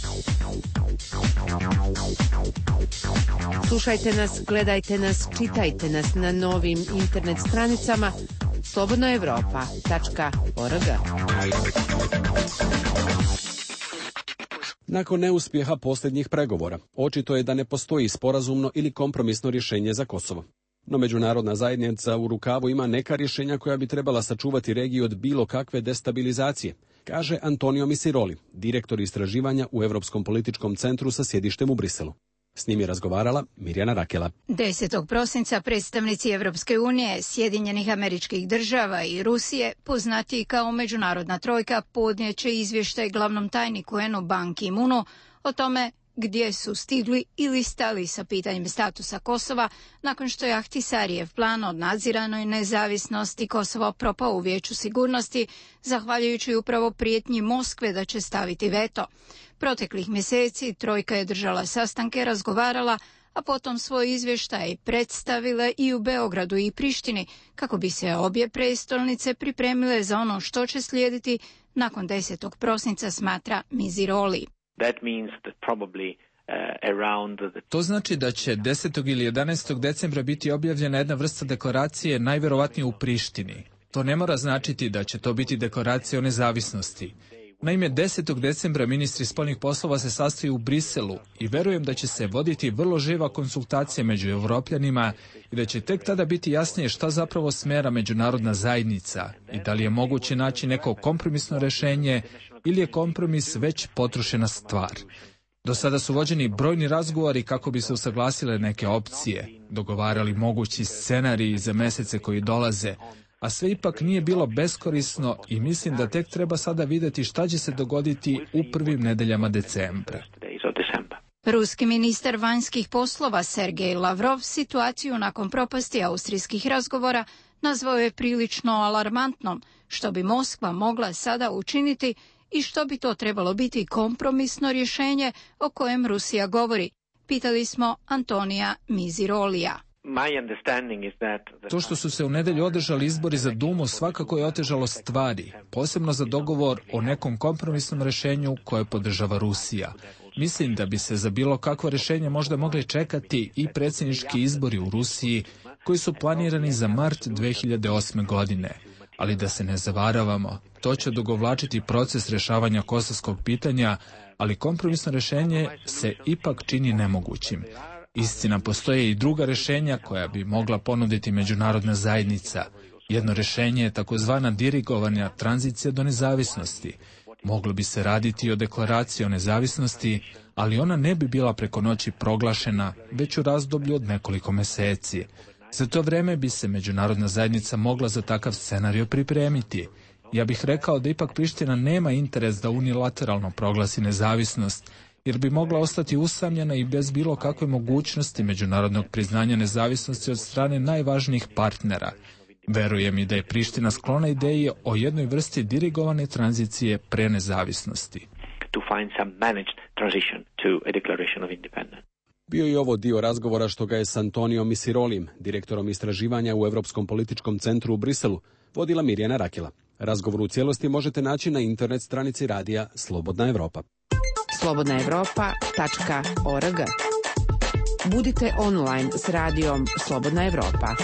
Slušajte nas, gledajte nas, čitajte nas na novim internet stranicama slobodna evropa tačka org. Nakon neuspjeha posljednjih pregovora, očito je da ne postoji sporazumno ili kompromisno rješenje za Kosovo. No međunarodna zajednica u rukavu ima neka rješenja koja bi trebala sačuvati regiju od bilo kakve destabilizacije, kaže Antonio Misiroli, direktor istraživanja u Europskom političkom centru sa sjedištem u Briselu. S njim je razgovarala Mirjana Rakela. desetog prosinca predstavnici Evropske unije, Sjedinjenih Američkih Država i Rusije, poznati kao Međunarodna trojka, podnijeće izvještaj glavnom tajniku U N-u Ban Ki-moonu o tome gdje su stigli ili stali sa pitanjem statusa Kosova nakon što je Ahtisarijev plan o nadziranoj nezavisnosti Kosova propao u Vijeću sigurnosti, zahvaljujući upravo prijetnji Moskve da će staviti veto. Proteklih mjeseci trojka je držala sastanke, razgovarala, a potom svoj izvještaj predstavile i u Beogradu i Prištini, kako bi se obje prestolnice pripremile za ono što će slijediti nakon desetog prosinca, smatra Misiroli. That means that probably uh, around the... To znači da će desetog ili jedanaestog decembra biti objavljena jedna vrsta deklaracije, najverovatnije u Prištini. To ne mora značiti da će to biti deklaracija o nezavisnosti. Naime, desetog decembra ministri spoljnih poslova se sastaju u Briselu i verujem da će se voditi vrlo živa konsultacija među Evropljanima i da će tek tada biti jasnije šta zapravo smera međunarodna zajednica i da li je moguće naći neko kompromisno rješenje ili je kompromis već potrošena stvar. Do sada su vođeni brojni razgovori kako bi se usaglasile neke opcije, dogovarali mogući scenariji za mjesece koji dolaze, a sve ipak nije bilo beskorisno i mislim da tek treba sada vidjeti šta će se dogoditi u prvim nedeljama decembra. Ruski ministar vanjskih poslova Sergej Lavrov situaciju nakon propasti austrijskih razgovora nazvao je prilično alarmantnom, što bi Moskva mogla sada učiniti i što bi to trebalo biti kompromisno rješenje o kojem Rusija govori. Pitali smo Antonija Misirolija. To što su se u nedjelju održali izbori za Dumu svakako je otežalo stvari, posebno za dogovor o nekom kompromisnom rješenju koje podržava Rusija. Mislim da bi se za bilo kakvo rješenje možda mogli čekati i predsjednički izbori u Rusiji koji su planirani za mart dve hiljade osme. godine. Ali da se ne zavaravamo, to će odugovlačiti proces rješavanja kosovskog pitanja, ali kompromisno rješenje se ipak čini nemogućim. Istina, postoje i druga rješenja koja bi mogla ponuditi međunarodna zajednica. Jedno rješenje je takozvana dirigovana tranzicija do nezavisnosti. Moglo bi se raditi o deklaraciji o nezavisnosti, ali ona ne bi bila preko noći proglašena, već u razdoblju od nekoliko mjeseci. Za to vreme bi se međunarodna zajednica mogla za takav scenario pripremiti. Ja bih rekao da ipak Priština nema interes da unilateralno proglasi nezavisnost, jer bi mogla ostati usamljena i bez bilo kakve mogućnosti međunarodnog priznanja nezavisnosti od strane najvažnijih partnera. Verujem i da je Priština sklona ideji o jednoj vrsti dirigovane tranzicije pre nezavisnosti. To find some managed transition to a declaration of independence. Bio je ovo dio razgovora što ga je s Antonijom Misirolijem, direktorom istraživanja u Europskom političkom centru u Briselu, vodila Mirjana Rakela. Razgovor u cijelosti možete naći na internet stranici radija Slobodna Evropa. slobodna evropa tačka org. Budite online s radijom Slobodna Evropa.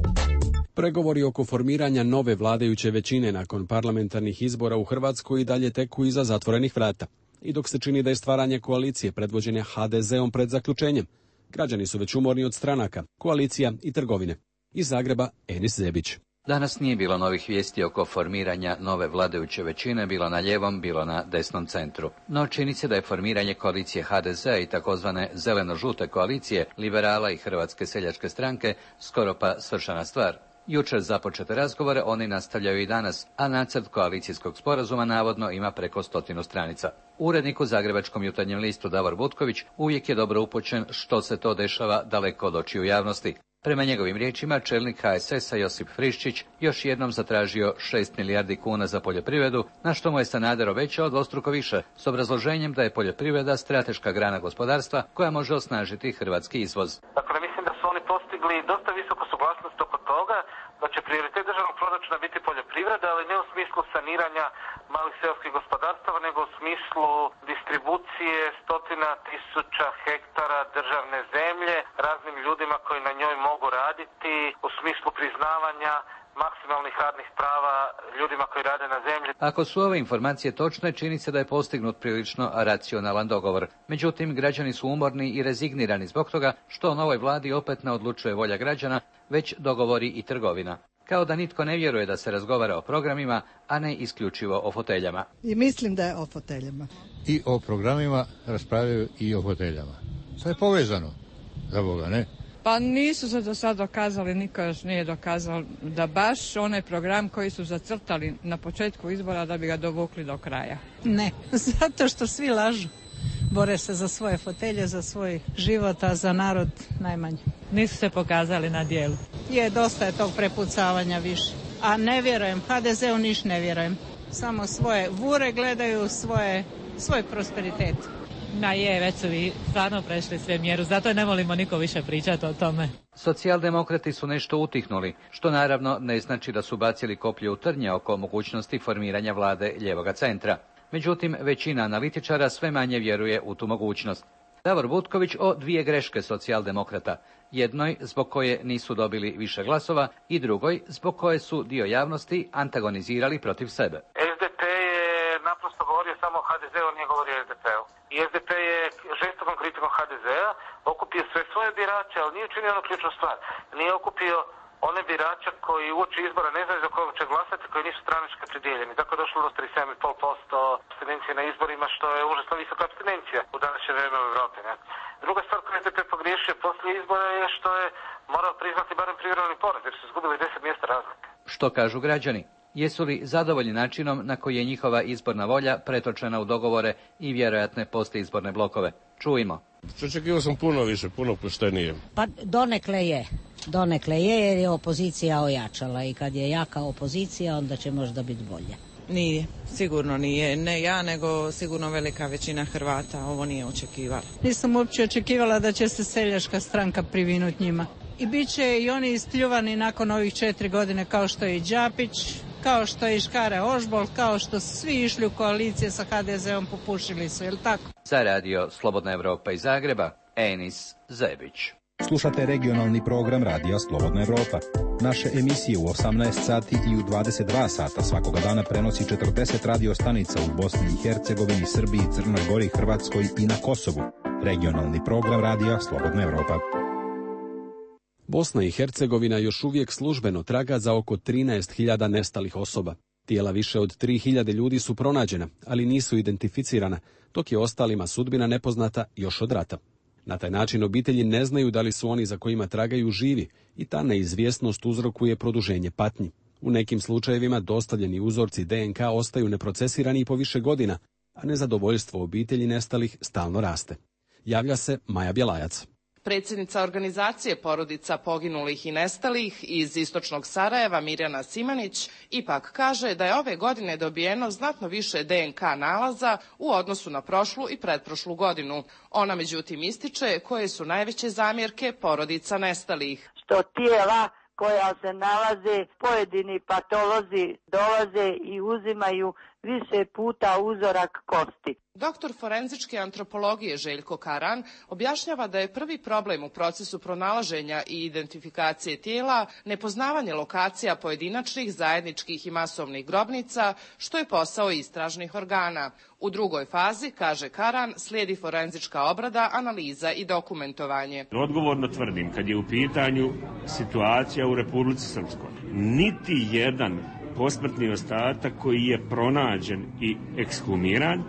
Pregovori oko formiranja nove vladajuće većine nakon parlamentarnih izbora u Hrvatskoj i dalje teku iza zatvorenih vrata. I dok se čini da je stvaranje koalicije predvođene ha de zeom pred zaključenjem, građani su već umorni od stranaka, koalicija i trgovine. Iz Zagreba, Enis Zebić. Danas nije bilo novih vijesti oko formiranja nove vladajuće većine, bilo na ljevom, bilo na desnom centru. No čini se da je formiranje koalicije ha de ze i takozvane zeleno-žute koalicije, liberala i Hrvatske seljačke stranke skoro pa svršena stvar. Jučer započete razgovore oni nastavljaju i danas, a nacrt koalicijskog sporazuma navodno ima preko stotinu stranica. Urednik u Zagrebačkom jutarnjem listu Davor Butković uvijek je dobro upućen što se to dešava daleko od očiju javnosti. Prema njegovim riječima, čelnik ha es es a Josip Friščić još jednom zatražio šest milijardi kuna za poljoprivredu, na što mu je Sanader obećao dvostruko više, s obrazloženjem da je poljoprivreda strateška grana gospodarstva koja može osnažiti hrvatski izvoz. Dakle, mislim da su oni postigli dosta visoku suglasnost oko toga da će prioritet državnog proračuna biti poljoprivreda, ali ne u smislu saniranja malih seoskih gospodarstava, nego u smislu distribucije stotina tisuća hektara državne zemlje raznim ljudima koji na njoj mogu raditi, u smislu priznavanja maksimalnih radnih prava ljudima koji rade na zemlji. Ako su ove informacije točne, čini se da je postignut prilično racionalan dogovor. Međutim, građani su umorni i rezignirani zbog toga što o novoj vladi opet ne odlučuje volja građana, već dogovori i trgovina. Kao da nitko ne vjeruje da se razgovara o programima, a ne isključivo o foteljama. I mislim da je o foteljama. I o programima raspravljaju i o foteljama. Sve je povezano, za Boga, ne? Pa nisu se do sad dokazali, niko još nije dokazao da baš onaj program koji su zacrtali na početku izbora da bi ga dovukli do kraja. Ne, zato što svi lažu. Bore se za svoje fotelje, za svoj život, a za narod najmanje. Nisu se pokazali na dijelu. Je, dosta je tog prepucavanja više. A ne vjerujem, ha de zeu niš ne vjerujem. Samo svoje vure gledaju, svoje, svoj prosperitet. Na je, već su vi stvarno prešli sve mjeru, zato ne volimo niko više pričati o tome. Socijaldemokrati su nešto utihnuli, što naravno ne znači da su bacili koplje u trnje oko mogućnosti formiranja vlade ljevoga centra. Međutim, većina analitičara sve manje vjeruje u tu mogućnost. Davor Butković o dvije greške socijaldemokrata. Jednoj zbog koje nisu dobili više glasova i drugoj zbog koje su dio javnosti antagonizirali protiv sebe. es de pe je naprosto govorio samo o ha de zeu, nije govorio o es de pe-u. I es de pe je žestokom kritikom ha de zea okupio sve svoje birače, ali nije učinio onu ključnu stvar. Nije okupio one birače koji uoči izbora ne znaju za kojeg će glasati, koji nisu stranački opredijeljeni. Tako je došlo do trideset sedam zarez pet posto apstinencije na izborima, što je užasno visoka apstinencija u današnje vrijeme u Europi. Ne? Druga stvar koju es de pe pogriješio poslije izbora je što je morao priznati barem privremeni poraz, jer su izgubili deset mjesta razlike. Što kažu građani? Jesu li zadovoljni načinom na koji je njihova izborna volja pretočena u dogovore i vjerojatne postizborne blokove? Čujmo. Očekivao sam puno više, puno poštenije. Pa donekle je. Donekle je jer je opozicija ojačala i kad je jaka opozicija onda će možda biti bolje. Nije, sigurno nije. Ne ja, nego sigurno velika većina Hrvata ovo nije očekivala. Nisam uopće očekivala da će se seljačka stranka privinuti njima. I bit će i oni ispljuvani nakon ovih četiri godine kao što je i Đapić, kao što je i Škare Ožbolt, kao što su svi išli u koalicije sa ha de zeom, popušili su, je li tako? Za radio Slobodna Evropa iz Zagreba, Enis Zebić. Slušate regionalni program Radija Slobodna Evropa. Naše emisije u osamnaest sati i u dvadeset dva sata svakoga dana prenosi četrdeset radio stanica u Bosni i Hercegovini, Srbiji, Crnoj Gori, Hrvatskoj i na Kosovu. Regionalni program Radija Slobodna Evropa. Bosna i Hercegovina još uvijek službeno traga za oko trinaest hiljada nestalih osoba. Tijela više od tri hiljade ljudi su pronađena, ali nisu identificirana, dok je ostalima sudbina nepoznata još od rata. Na taj način obitelji ne znaju da li su oni za kojima tragaju živi i ta neizvjesnost uzrokuje produženje patnji. U nekim slučajevima dostavljeni uzorci D N K ostaju neprocesirani i po više godina, a nezadovoljstvo obitelji nestalih stalno raste. Javlja se Maja Bjelajac. Predsjednica organizacije porodica poginulih i nestalih iz istočnog Sarajeva Mirjana Simanić ipak kaže da je ove godine dobijeno znatno više D N K nalaza u odnosu na prošlu i pretprošlu godinu. Ona međutim ističe koje su najveće zamjerke porodica nestalih. Što tijela koja se nalaze, pojedini patolozi dolaze i uzimaju više puta uzorak kosti. Doktor forenzičke antropologije Željko Karan objašnjava da je prvi problem u procesu pronalaženja i identifikacije tijela nepoznavanje lokacija pojedinačnih, zajedničkih i masovnih grobnica, što je posao istražnih organa. U drugoj fazi, kaže Karan, slijedi forenzička obrada, analiza i dokumentovanje. Odgovorno tvrdim, kad je u pitanju situacija u Republici Srpskoj, niti jedan posmrtni ostatak koji je pronađen i ekshumiran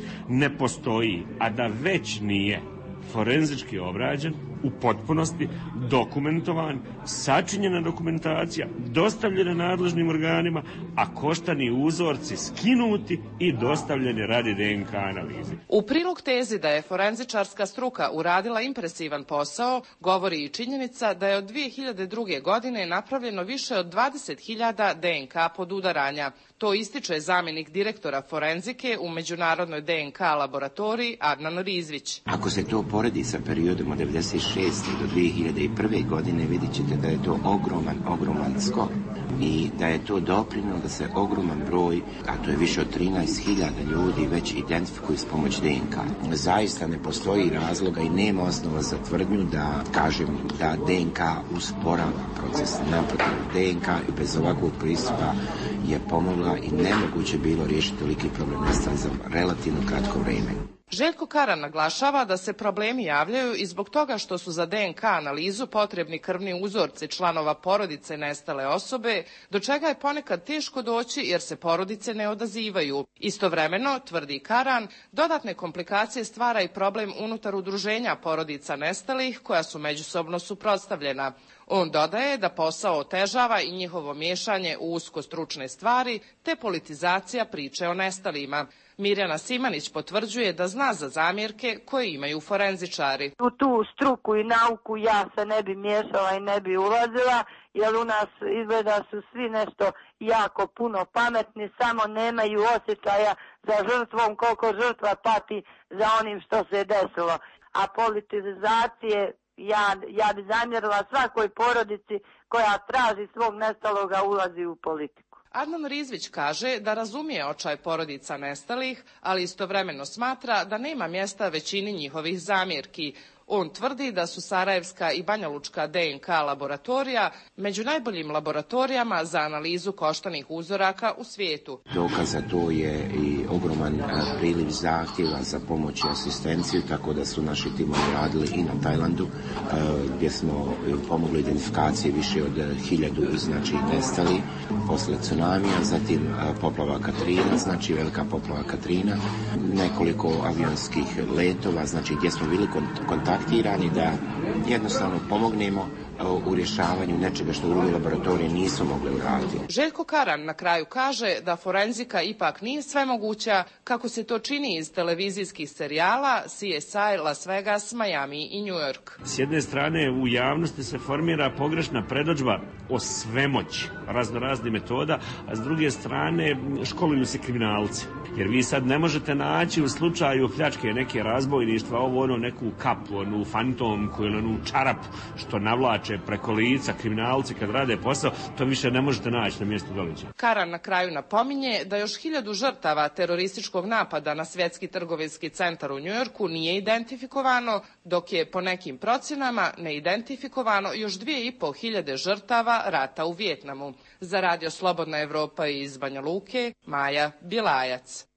ne postoji, a da već nije forenzički obrađen, u potpunosti dokumentovan, sačinjena dokumentacija, dostavljena nadležnim organima, a koštani uzorci skinuti i dostavljeni radi D N K analize. U prilog tezi da je forenzičarska struka uradila impresivan posao, govori i činjenica da je od dvije hiljade druge. godine napravljeno više od dvadeset hiljada D N K podudaranja. To ističe zamjenik direktora forenzike u međunarodnoj D N K laboratoriji Adnan Rizvić. Ako se to poredi sa periodom od devedeset šeste do dvije hiljade prve. godine, vidjet ćete da je to ogroman, ogroman skok i da je to doprinilo da se ogroman broj, a to je više od trinaest hiljada ljudi, već identifikuju s pomoć D N K. Zaista ne postoji razloga i nema osnova za tvrdnju da kažem da D N K usporava proces. Naprotiv, D N K bez ovakvog pristupa je pomogla i nemoguće bilo riješiti toliki problem nestalih za relativno kratko vrijeme. Željko Karan naglašava da se problemi javljaju i zbog toga što su za D N K analizu potrebni krvni uzorci članova porodice nestale osobe, do čega je ponekad teško doći jer se porodice ne odazivaju. Istovremeno, tvrdi Karan, dodatne komplikacije stvara i problem unutar udruženja porodica nestalih koja su međusobno suprotstavljena. On dodaje da posao otežava i njihovo miješanje u usko stručne stvari te politizacija priče o nestalima. Mirjana Simanić potvrđuje da zna za zamjerke koje imaju forenzičari. U tu struku i nauku ja se ne bi miješala i ne bi ulazila, jer u nas izgleda su svi nešto jako puno pametni, samo nemaju osjećaja za žrtvom koliko žrtva pati za onim što se desilo. A politizacije ja, ja bi zamjerila svakoj porodici koja traži svog nestaloga ulazi u politiku. Adnan Rizvić kaže da razumije očaj porodica nestalih, ali istovremeno smatra da nema mjesta većini njihovih zamjerki. On tvrdi da su Sarajevska i Banjalučka D N K laboratorija među najboljim laboratorijama za analizu koštanih uzoraka u svijetu. Dokaza to je i ogroman priliv zahtjeva za pomoć i asistenciju, tako da su naši timovi radili i na Tajlandu, gdje smo pomogli identifikacije više od hiljadu znači nestali posle tsunamija, zatim poplava Katrina, znači velika poplava Katrina, nekoliko avionskih letova, znači gdje smo bili kontaktirani da jednostavno pomognemo u rješavanju nečega što u drugoj laboratoriji nisu mogli uraditi. Željko Karan na kraju kaže da forenzika ipak nije svemoguća kako se to čini iz televizijskih serijala C S I, Las Vegas, Miami i New York. S jedne strane u javnosti se formira pogrešna predodžba o svemoći raznoraznih metoda, a s druge strane školuju se kriminalci. Jer vi sad ne možete naći u slučaju pljačke neke razbojništva ovo ono neku kapu, onu fantomku ili onu čarapu što navlače preko lica kriminalci kad rade posao, to više ne možete naći na mjestu događaja. Karan na kraju napominje da još hiljadu žrtava terorističkog napada na Svjetski trgovinski centar u Njujorku nije identifikovano, dok je po nekim procjenama neidentifikovano još dvije i pol hiljade žrtava rata u Vijetnamu. Za Radio Slobodna Evropa iz Banja Luke, Maja Bjelajac.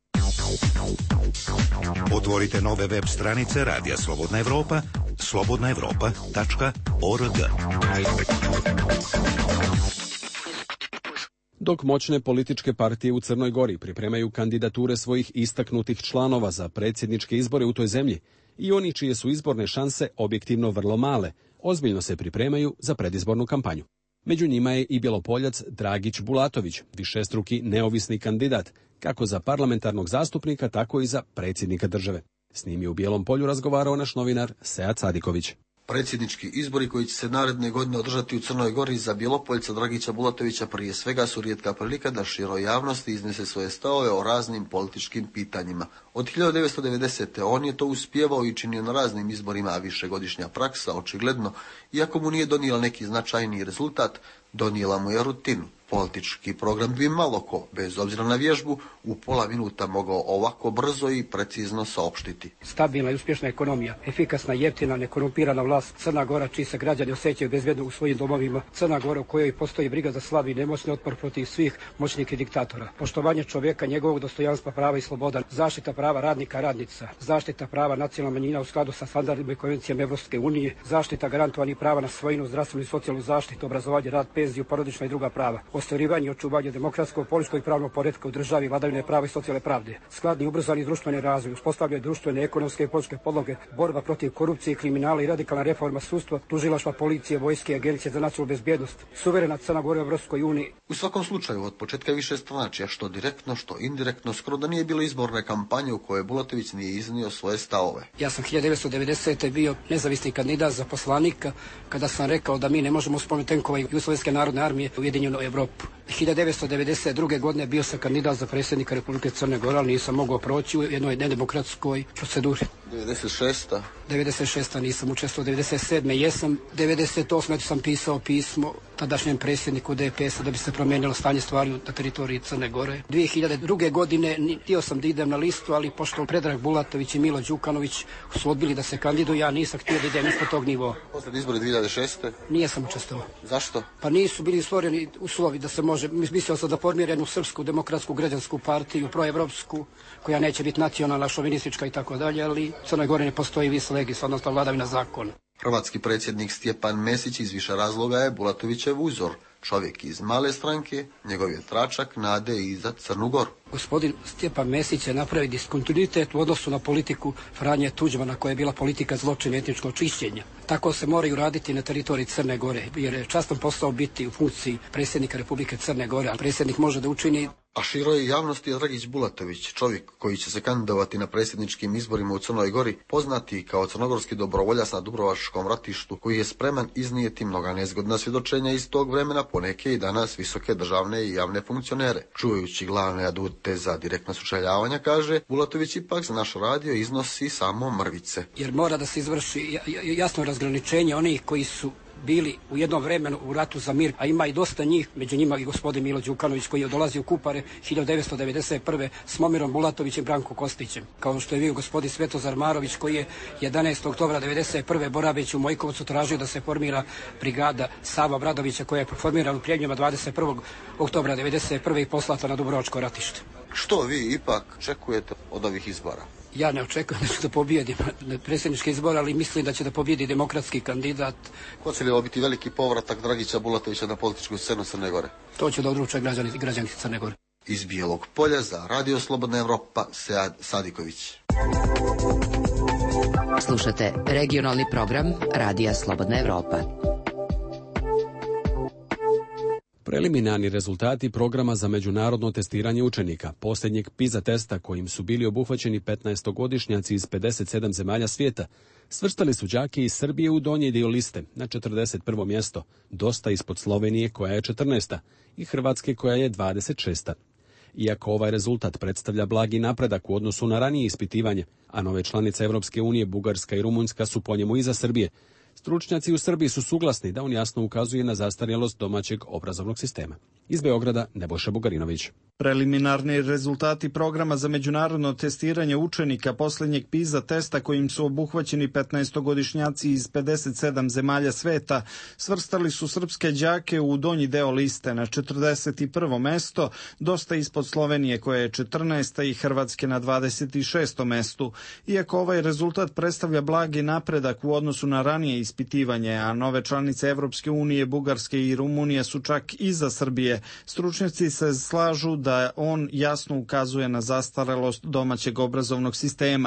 Otvorite nove web stranice Radija Slobodna Evropa, slobodna evropa tačka org. Dok moćne političke partije u Crnoj Gori pripremaju kandidature svojih istaknutih članova za predsjedničke izbore u toj zemlji, i oni čije su izborne šanse objektivno vrlo male, ozbiljno se pripremaju za predizbornu kampanju. Među njima je i Bjelopoljac Dragić Bulatović, višestruki neovisni kandidat, kako za parlamentarnog zastupnika, tako i za predsjednika države. S njim je u Bijelom Polju razgovarao naš novinar Sead Sadiković. Predsjednički izbori koji će se naredne godine održati u Crnoj Gori za Bjelopoljca Dragića Bulatovića prije svega su rijetka prilika da široj javnosti iznese svoje stavove o raznim političkim pitanjima. Od hiljadu devetsto devedesete. on je to uspjevao i činio na raznim izborima, a višegodišnja praksa očigledno, iako mu nije donijela neki značajni rezultat, donijela mu je rutinu. Politički program bi malo ko, bez obzira na vježbu, u pola minuta mogao ovako brzo i precizno saopštiti. Stabilna i uspješna ekonomija, efikasna, jeftina, nekorumpirana vlast, Crna Gora čiji se građani osjećaju bezbjedno u svojim domovima, Crna Gora u kojoj postoji briga za slabi i nemoćni, otpor protiv svih moćnih i diktatora, poštovanje čovjeka, njegovog dostojanstva, prava i sloboda, zaštita prava radnika i radnica, zaštita prava nacionalnih manjina u skladu sa standardima i konvencijama Evropske unije, zaštita garantovanih prava na svojinu, zdravstvenu i socijalnu zaštitu, obrazovanje, rad, penziju, porodična i druga prava, ostvarivanje i očuvanje demokratskog, političkog i pravnog poretka u državi, vladavine prava i socijalne pravde, skladni i ubrzani društveni razvoj, uspostavljanje društvene, ekonomske i političke podloge, borba protiv korupcije i kriminala i radikalna reforma sudstva, tužilaštva, policije, vojske i agencije za nacionalnu bezbjednost, suverena Crna Gora u Evropskoj uniji. U svakom slučaju, od početka više stranačija, što direktno, što indirektno, skoro da nije bilo izborne kampanje u kojoj Bulatović nije iznio svoje stavove. Ja sam hiljadu devetsto devedesete. bio nezavisni kandidat za poslanika kada sam rekao da mi ne možemo uspomenuti tenkova Jugoslovenske narodne armije u Ujedinjenu Evropu. hiljadu devetsto devedeset druge. godine bio sam kandidat za predsjednika Republike Crne Gore, ali nisam mogao proći u jednoj nedemokratskoj proceduri. devedeset šesta. devedeset šesta. nisam učestvovao, devedeset sedme. jesam, devedeset osme. sam pisao pismo tadašnjem predsjedniku D P S-a da bi se promijenilo stanje stvari na teritoriji Crne Gore. dvije hiljade druge. godine htio sam da idem na listu, ali pošto Predrag Bulatović i Milo Đukanović su odbili da se kandiduju, ja nisam htio da idem ispod tog nivoa. Posle izbora dvije hiljade šeste. Nije sam učestvovao. Zašto? Pa nisu bili stvoreni uslovi da se može, mislio sam da formira jednu srpsku demokratsku građansku partiju, proevropsku, koja neće biti nacionalna, šovinistička i tako dalje, ali u Crnoj Gori ne postoji vis legis, odnosno vladavina zakona. Hrvatski predsjednik Stjepan Mesić iz više razloga je Bulatovićev uzor. Čovjek iz male stranke, njegov je tračak nade i za Crnu Goru. Gospodin Stjepan Mesić je napravio diskontinuitet u odnosu na politiku Franje Tuđmana, koja je bila politika zločina i etničkog čišćenja. Tako se moraju raditi na teritoriji Crne Gore, jer je častan posao biti u funkciji predsjednika Republike Crne Gore, a predsjednik može da učini. A široj javnosti je Dragić Bulatović, čovjek koji će se kandidovati na predsjedničkim izborima u Crnoj Gori, poznati kao crnogorski dobrovoljac na Dubrovačkom ratištu, koji je spreman iznijeti mnoga nezgodna svjedočenja iz tog vremena, poneke i danas visoke državne i javne funkcionere. Čuvajući glavne adute za direktna sučeljavanja, kaže, Bulatović ipak za naš radio iznosi samo mrvice. Jer mora da se izvrši jasno razgraničenje onih koji su bili u jednom vremenu u ratu za mir, a ima i dosta njih, među njima i gospodin Milo Đukanović koji je dolazio u Kupare hiljadu devetsto devedeset prve. s Momirom Bulatovićem i Brankom Kostićem. Kao što je bio gospodin Svetozar Marović koji je jedanaestog oktobra devedeset prve. boraveći u Mojkovcu tražio da se formira brigada Sava Bradovića koja je formirana u Pljenjima dvadeset prvog oktobra devedeset prve. i poslata na Dubrovačko ratište. Što vi ipak očekujete od ovih izbora? Ja ne očekujem da ću da pobijedim predsjedničke izbore, ali mislim da će da pobijedi demokratski kandidat. Hoće li ovo biti veliki povratak Dragića Bulatovića na političku scenu Crne Gore? To će da odluče građani, građani Crne Gore. Iz Bijelog Polja za Radio Slobodna Evropa, Sead Sadiković. Slušate regionalni program Radija Slobodna Evropa. Preliminarni rezultati programa za međunarodno testiranje učenika, posljednjeg PISA testa kojim su bili obuhvaćeni petnaestogodišnjaci iz pedeset sedam zemalja svijeta, svrstali su đake iz Srbije u donji dio liste na četrdeset prvo mjesto, dosta ispod Slovenije koja je četrnaesta i Hrvatske koja je dvadeset šesta. Iako ovaj rezultat predstavlja blagi napredak u odnosu na ranije ispitivanje, a nove članice Evropske unije, Bugarska i Rumunjska su po njemu iza Srbije, stručnjaci u Srbiji su suglasni da on jasno ukazuje na zastarjelost domaćeg obrazovnog sistema. Iz Beograda Nebojša Bugarinović. Preliminarni rezultati programa za međunarodno testiranje učenika posljednjeg PISA testa kojim su obuhvaćeni petnaestogodišnjaci iz pedeset sedam zemalja sveta svrstali su srpske đake u donji deo liste na četrdeset prvo mesto, dosta ispod Slovenije koja je četrnaesta i Hrvatske na dvadeset šestom mestu. Iako ovaj rezultat predstavlja blagi napredak u odnosu na ranije ispitivanje, a nove članice Evropske unije, Bugarske i Rumunije su čak iza Srbije, stručnjaci se slažu da on jasno ukazuje na zastarelost domaćeg obrazovnog sistema.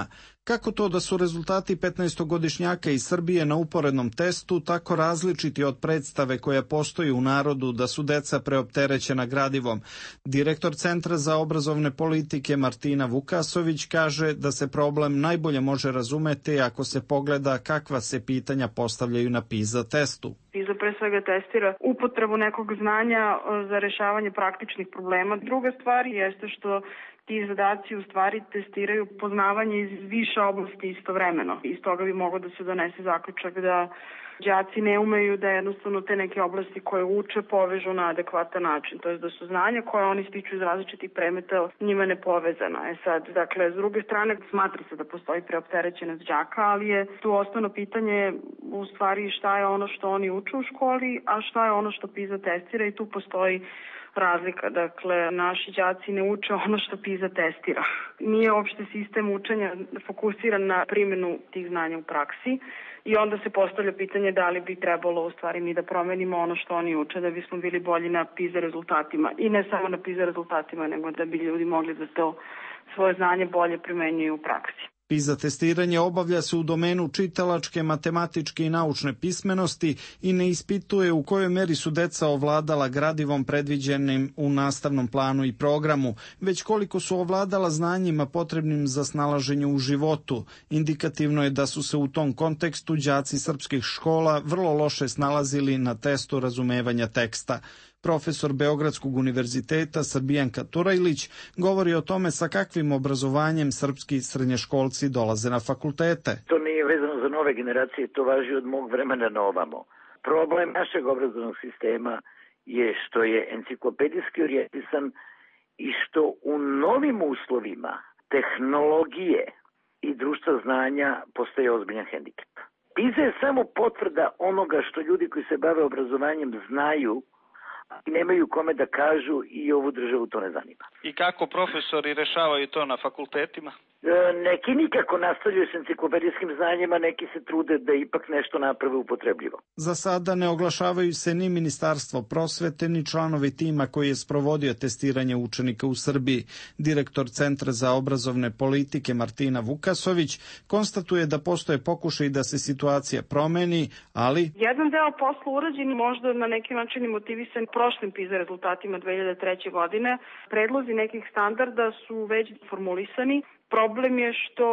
Kako to da su rezultati petnaestogodišnjaka iz Srbije na uporednom testu tako različiti od predstave koja postoji u narodu da su deca preopterećena gradivom? Direktor Centra za obrazovne politike Martina Vukasović kaže da se problem najbolje može razumeti ako se pogleda kakva se pitanja postavljaju na PISA testu. PISA pre svega testira upotrebu nekog znanja za rešavanje praktičnih problema. Druga stvar jeste što ti zadaci u stvari testiraju poznavanje iz više oblasti istovremeno. Iz toga bi moglo da se donese zaključak da đaci ne umeju da jednostavno te neke oblasti koje uče povežu na adekvatan način. To je da su znanja koje oni stiču iz različitih predmeta njima nepovezana. E sad, dakle, s druge strane smatra se da postoji preopterećenost đaka, ali je tu osnovno pitanje u stvari šta je ono što oni uče u školi, a šta je ono što PISA testira i tu postoji razlika. Dakle, naši đaci ne uče ono što PISA testira. Nije uopšte sistem učenja fokusiran na primjenu tih znanja u praksi i onda se postavlja pitanje da li bi trebalo u stvari mi da promenimo ono što oni uče da bismo bili bolji na PISA rezultatima. I ne samo na PISA rezultatima, nego da bi ljudi mogli da to svoje znanje bolje primenjuju u praksi. PISA testiranje obavlja se u domenu čitalačke, matematičke i naučne pismenosti i ne ispituje u kojoj meri su deca ovladala gradivom predviđenim u nastavnom planu i programu, već koliko su ovladala znanjima potrebnim za snalaženje u životu. Indikativno je da su se u tom kontekstu đaci srpskih škola vrlo loše snalazili na testu razumevanja teksta. Profesor Beogradskog univerziteta Srbijanka Turajlić govori o tome sa kakvim obrazovanjem srpski srednjoškolci dolaze na fakultete. To nije vezano za nove generacije, to važi od mog vremena na ovamo. Problem našeg obrazovnog sistema je što je enciklopedijski orijentisan i što u novim uslovima tehnologije i društva znanja postaje ozbiljan hendikep. PISA je samo potvrda onoga što ljudi koji se bave obrazovanjem znaju i nemaju kome da kažu i ovu državu to ne zanima. I kako profesori rešavaju to na fakultetima? E, neki nikako nastavljaju s enciklopedijskim znanjima, neki se trude da ipak nešto naprave upotrebljivo. Za sada ne oglašavaju se ni Ministarstvo prosvete, ni članovi tima koji je sprovodio testiranje učenika u Srbiji. Direktor Centra za obrazovne politike Martina Vukasović konstatuje da postoje pokušaj da se situacija promeni, ali... Jedan deo posla urađen možda na neki način motivisan prošlim PISA rezultatima dve hiljade treće. godine. Predlozi nekih standarda su već formulisani. Problem je što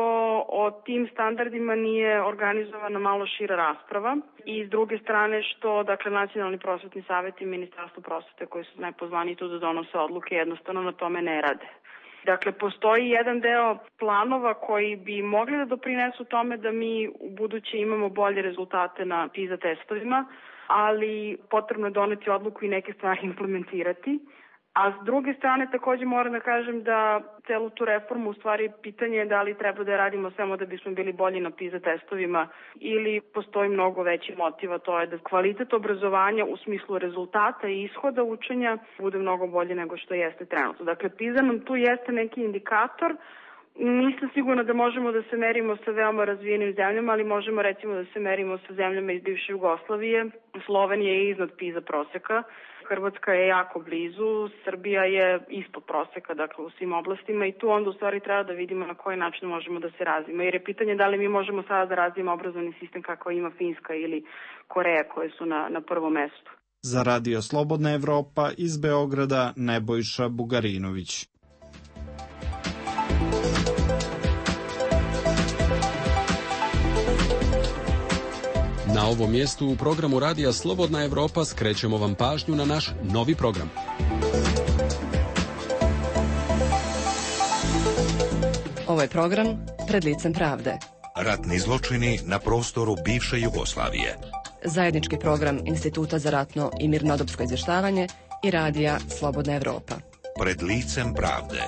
o tim standardima nije organizovana malo šira rasprava i s druge strane što dakle Nacionalni prosvetni savet i Ministarstvo prosvete koji su najpozvaniji tu da donose odluke jednostavno na tome ne rade. Dakle, postoji jedan deo planova koji bi mogli da doprinesu tome da mi u buduće imamo bolje rezultate na PISA testovima, ali potrebno je doneti odluku i neke stvari implementirati. A s druge strane također moram da kažem da celu tu reformu u stvari pitanje je da li treba da radimo samo da bismo bili bolji na PISA testovima ili postoji mnogo veći motiv, a to je da kvalitet obrazovanja u smislu rezultata i ishoda učenja bude mnogo bolje nego što jeste trenutno. Dakle, PISA nam tu jeste neki indikator. Nisam sigurna da možemo da se merimo sa veoma razvijenim zemljama, ali možemo recimo da se merimo sa zemljama iz bivše Jugoslavije. Slovenija je iznad PISA proseka, Hrvatska je jako blizu, Srbija je ispod proseka, dakle u svim oblastima i tu onda u stvari treba da vidimo na koji način možemo da se razvijemo. Jer je pitanje da li mi možemo sada da razvijemo obrazovni sistem kako ima Finska ili Koreja koje su na, na prvom mestu. Za Radio Slobodna Evropa iz Beograda Nebojša Bugarinović. Na ovom mjestu u programu Radija Slobodna Evropa skrećemo vam pažnju na naš novi program. Ovo je program Pred licem pravde. Ratni zločini na prostoru bivše Jugoslavije. Zajednički program Instituta za ratno i mirnodopsko izvještavanje i Radija Slobodna Evropa. Pred licem pravde.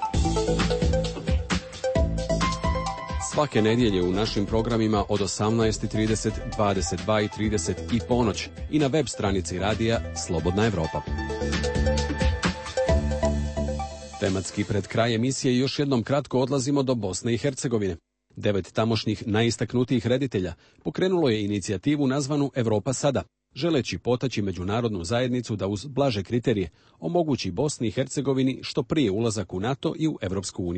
Svake nedjelje u našim programima od osamnaest i trideset, dvadeset dva i trideset i ponoć i na web stranici radija Slobodna Evropa. Tematski pred kraj emisije još jednom kratko odlazimo do Bosne i Hercegovine. Devet tamošnjih najistaknutijih reditelja pokrenulo je inicijativu nazvanu Evropa sada, želeći potaći međunarodnu zajednicu da uz blaže kriterije omogući Bosni i Hercegovini što prije ulazak u NATO i u Evropsku uniju.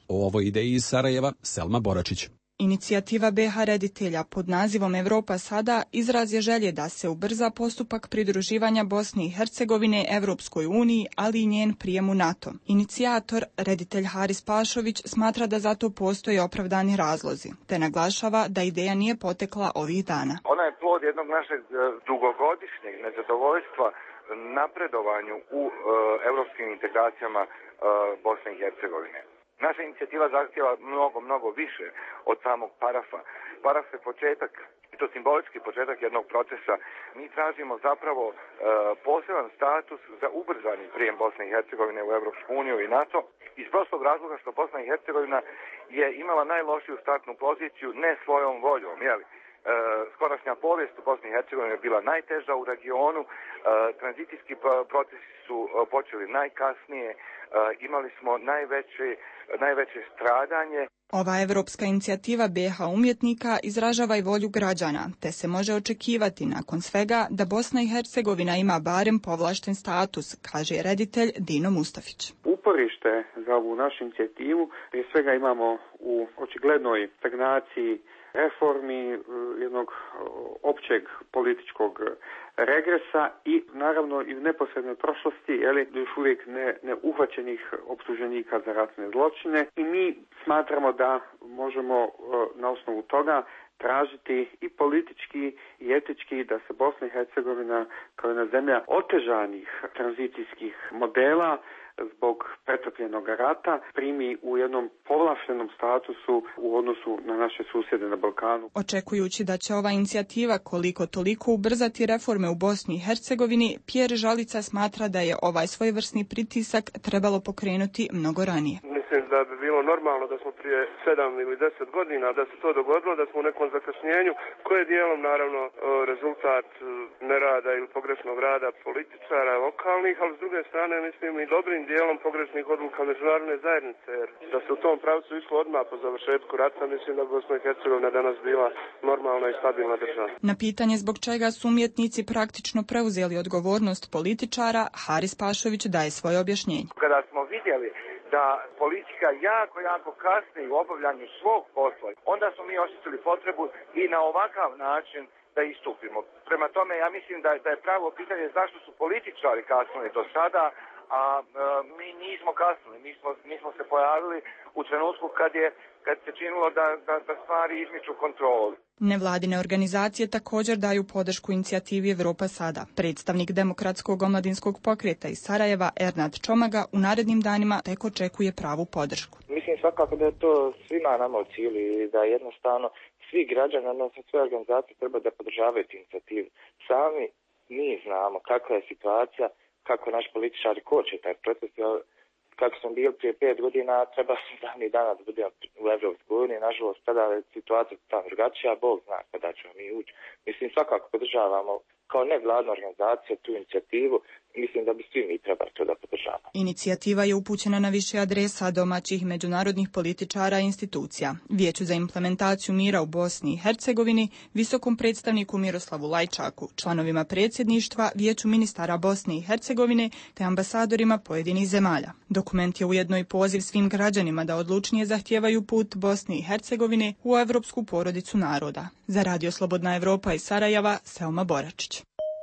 O ovoj ideji iz Sarajeva Selma Boračić. Inicijativa be ha reditelja pod nazivom Europa sada izraz je želje da se ubrza postupak pridruživanja Bosne i Hercegovine Evropskoj uniji, ali i njen prijem u NATO. Inicijator, reditelj Haris Pašović, smatra da za to postoje opravdani razlozi, te naglašava da ideja nije potekla ovih dana. Ona je plod jednog našeg dugogodišnjeg nezadovoljstva napredovanju u uh, evropskim integracijama uh, Bosne i Hercegovine. Naša inicijativa zahtjeva mnogo, mnogo više od samog parafa. Paraf je početak, i to simbolički početak jednog procesa. Mi tražimo zapravo e, poseban status za ubrzani prijem Bosne i Hercegovine u Evropsku uniju i NATO, iz prostog razloga što Bosna i Hercegovina je imala najlošiju startnu poziciju ne svojom voljom, jeli? E, skorašnja povijest u Bosni i Hercegovini je bila najteža u regionu, e, tranzicijski procesi su počeli najkasnije, e, imali smo najveće, najveće stradanje. Ova evropska inicijativa be ha umjetnika izražava i volju građana, te se može očekivati nakon svega da Bosna i Hercegovina ima barem povlašten status, kaže reditelj Dino Mustafić. Uporište za ovu našu inicijativu prije svega imamo u očiglednoj stagnaciji reformi, jednog općeg političkog regresa i naravno i u neposrednoj prošlosti, jeli, još uvijek ne, ne uhvaćenih optuženika za ratne zločine, i mi smatramo da možemo na osnovu toga tražiti i politički i etički da se Bosna i Hercegovina kao jedna zemlja otežanih tranzicijskih modela zbog pretopljenog rata primi u jednom povlaštenom statusu u odnosu na naše susjede na Balkanu. Očekujući da će ova inicijativa koliko toliko ubrzati reforme u Bosni i Hercegovini, Pjer Žalica smatra da je ovaj svojevrsni pritisak trebalo pokrenuti mnogo ranije. Mislim da bi bilo normalno da smo prije sedam ili deset godina da se to dogodilo, da smo u nekom zakašnjenju, koje je dijelom naravno rezultat nerada ili pogrešnog rada političara lokalnih, ali s druge strane mislim i dobrim dijelom pogrešnih odluka međunarodne zajednice. Jer da se u tom pravcu išlo odmah po završetku rata, mislim da bi Bosna i Hercegovina danas bila normalna i stabilna država. Na pitanje zbog čega su umjetnici praktično preuzeli odgovornost političara, Haris Pašović daje svoje objašnjenje. Kada smo vidjeli da politika jako, jako kasni u obavljanju svog posla, onda smo mi osjetili potrebu i na ovakav način da istupimo. Prema tome, ja mislim da je, da je pravo pitanje zašto su političari kasnili do sada, a e, mi nismo kasnili, mi smo, mi smo se pojavili u trenutku kad je kad se činilo da, da, da stvari izmiču kontroli. Nevladine organizacije također daju podršku inicijativi Europa sada. Predstavnik Demokratskog omladinskog pokreta iz Sarajeva, Ernad Čomaga, u narednim danima tek očekuje pravu podršku. Mislim svakako da je to svima nama u cilju i da jednostavno svi građani, odnosno sve organizacije treba da podržavaju tu inicijativu. Sami mi znamo kakva je situacija, kako naši političari koče taj proces. Kako smo bili prije pet godina, treba smo davnih dana da budemo u Evropskoj uniji. Nažalost, tada je situacija tamo drugačija, Bog zna kada ćemo mi ući. Mislim, svakako podržavamo kao nevladna organizacija tu inicijativu. Mislim da bi svi mi trebali to da podržavamo. Inicijativa je upućena na više adresa domaćih međunarodnih političara i institucija. Vijeću za implementaciju mira u Bosni i Hercegovini, visokom predstavniku Miroslavu Lajčaku, članovima predsjedništva, Vijeću ministara Bosne i Hercegovine te ambasadorima pojedinih zemalja. Dokument je ujedno i poziv svim građanima da odlučnije zahtijevaju put Bosne i Hercegovine u evropsku porodicu naroda. Za Radio Slobodna Evropa iz Sarajeva, Selma Boračić.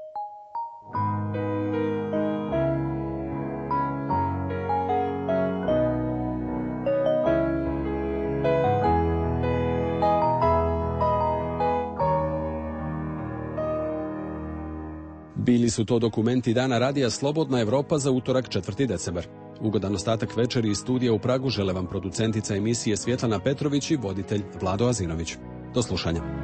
Bili su to dokumenti dana Radija Slobodna Evropa za utorak četvrti decembar. Ugodan ostatak večeri iz studija u Pragu žele vam producentica emisije Svjetlana Petrović i voditelj Vlado Azinović. Do slušanja.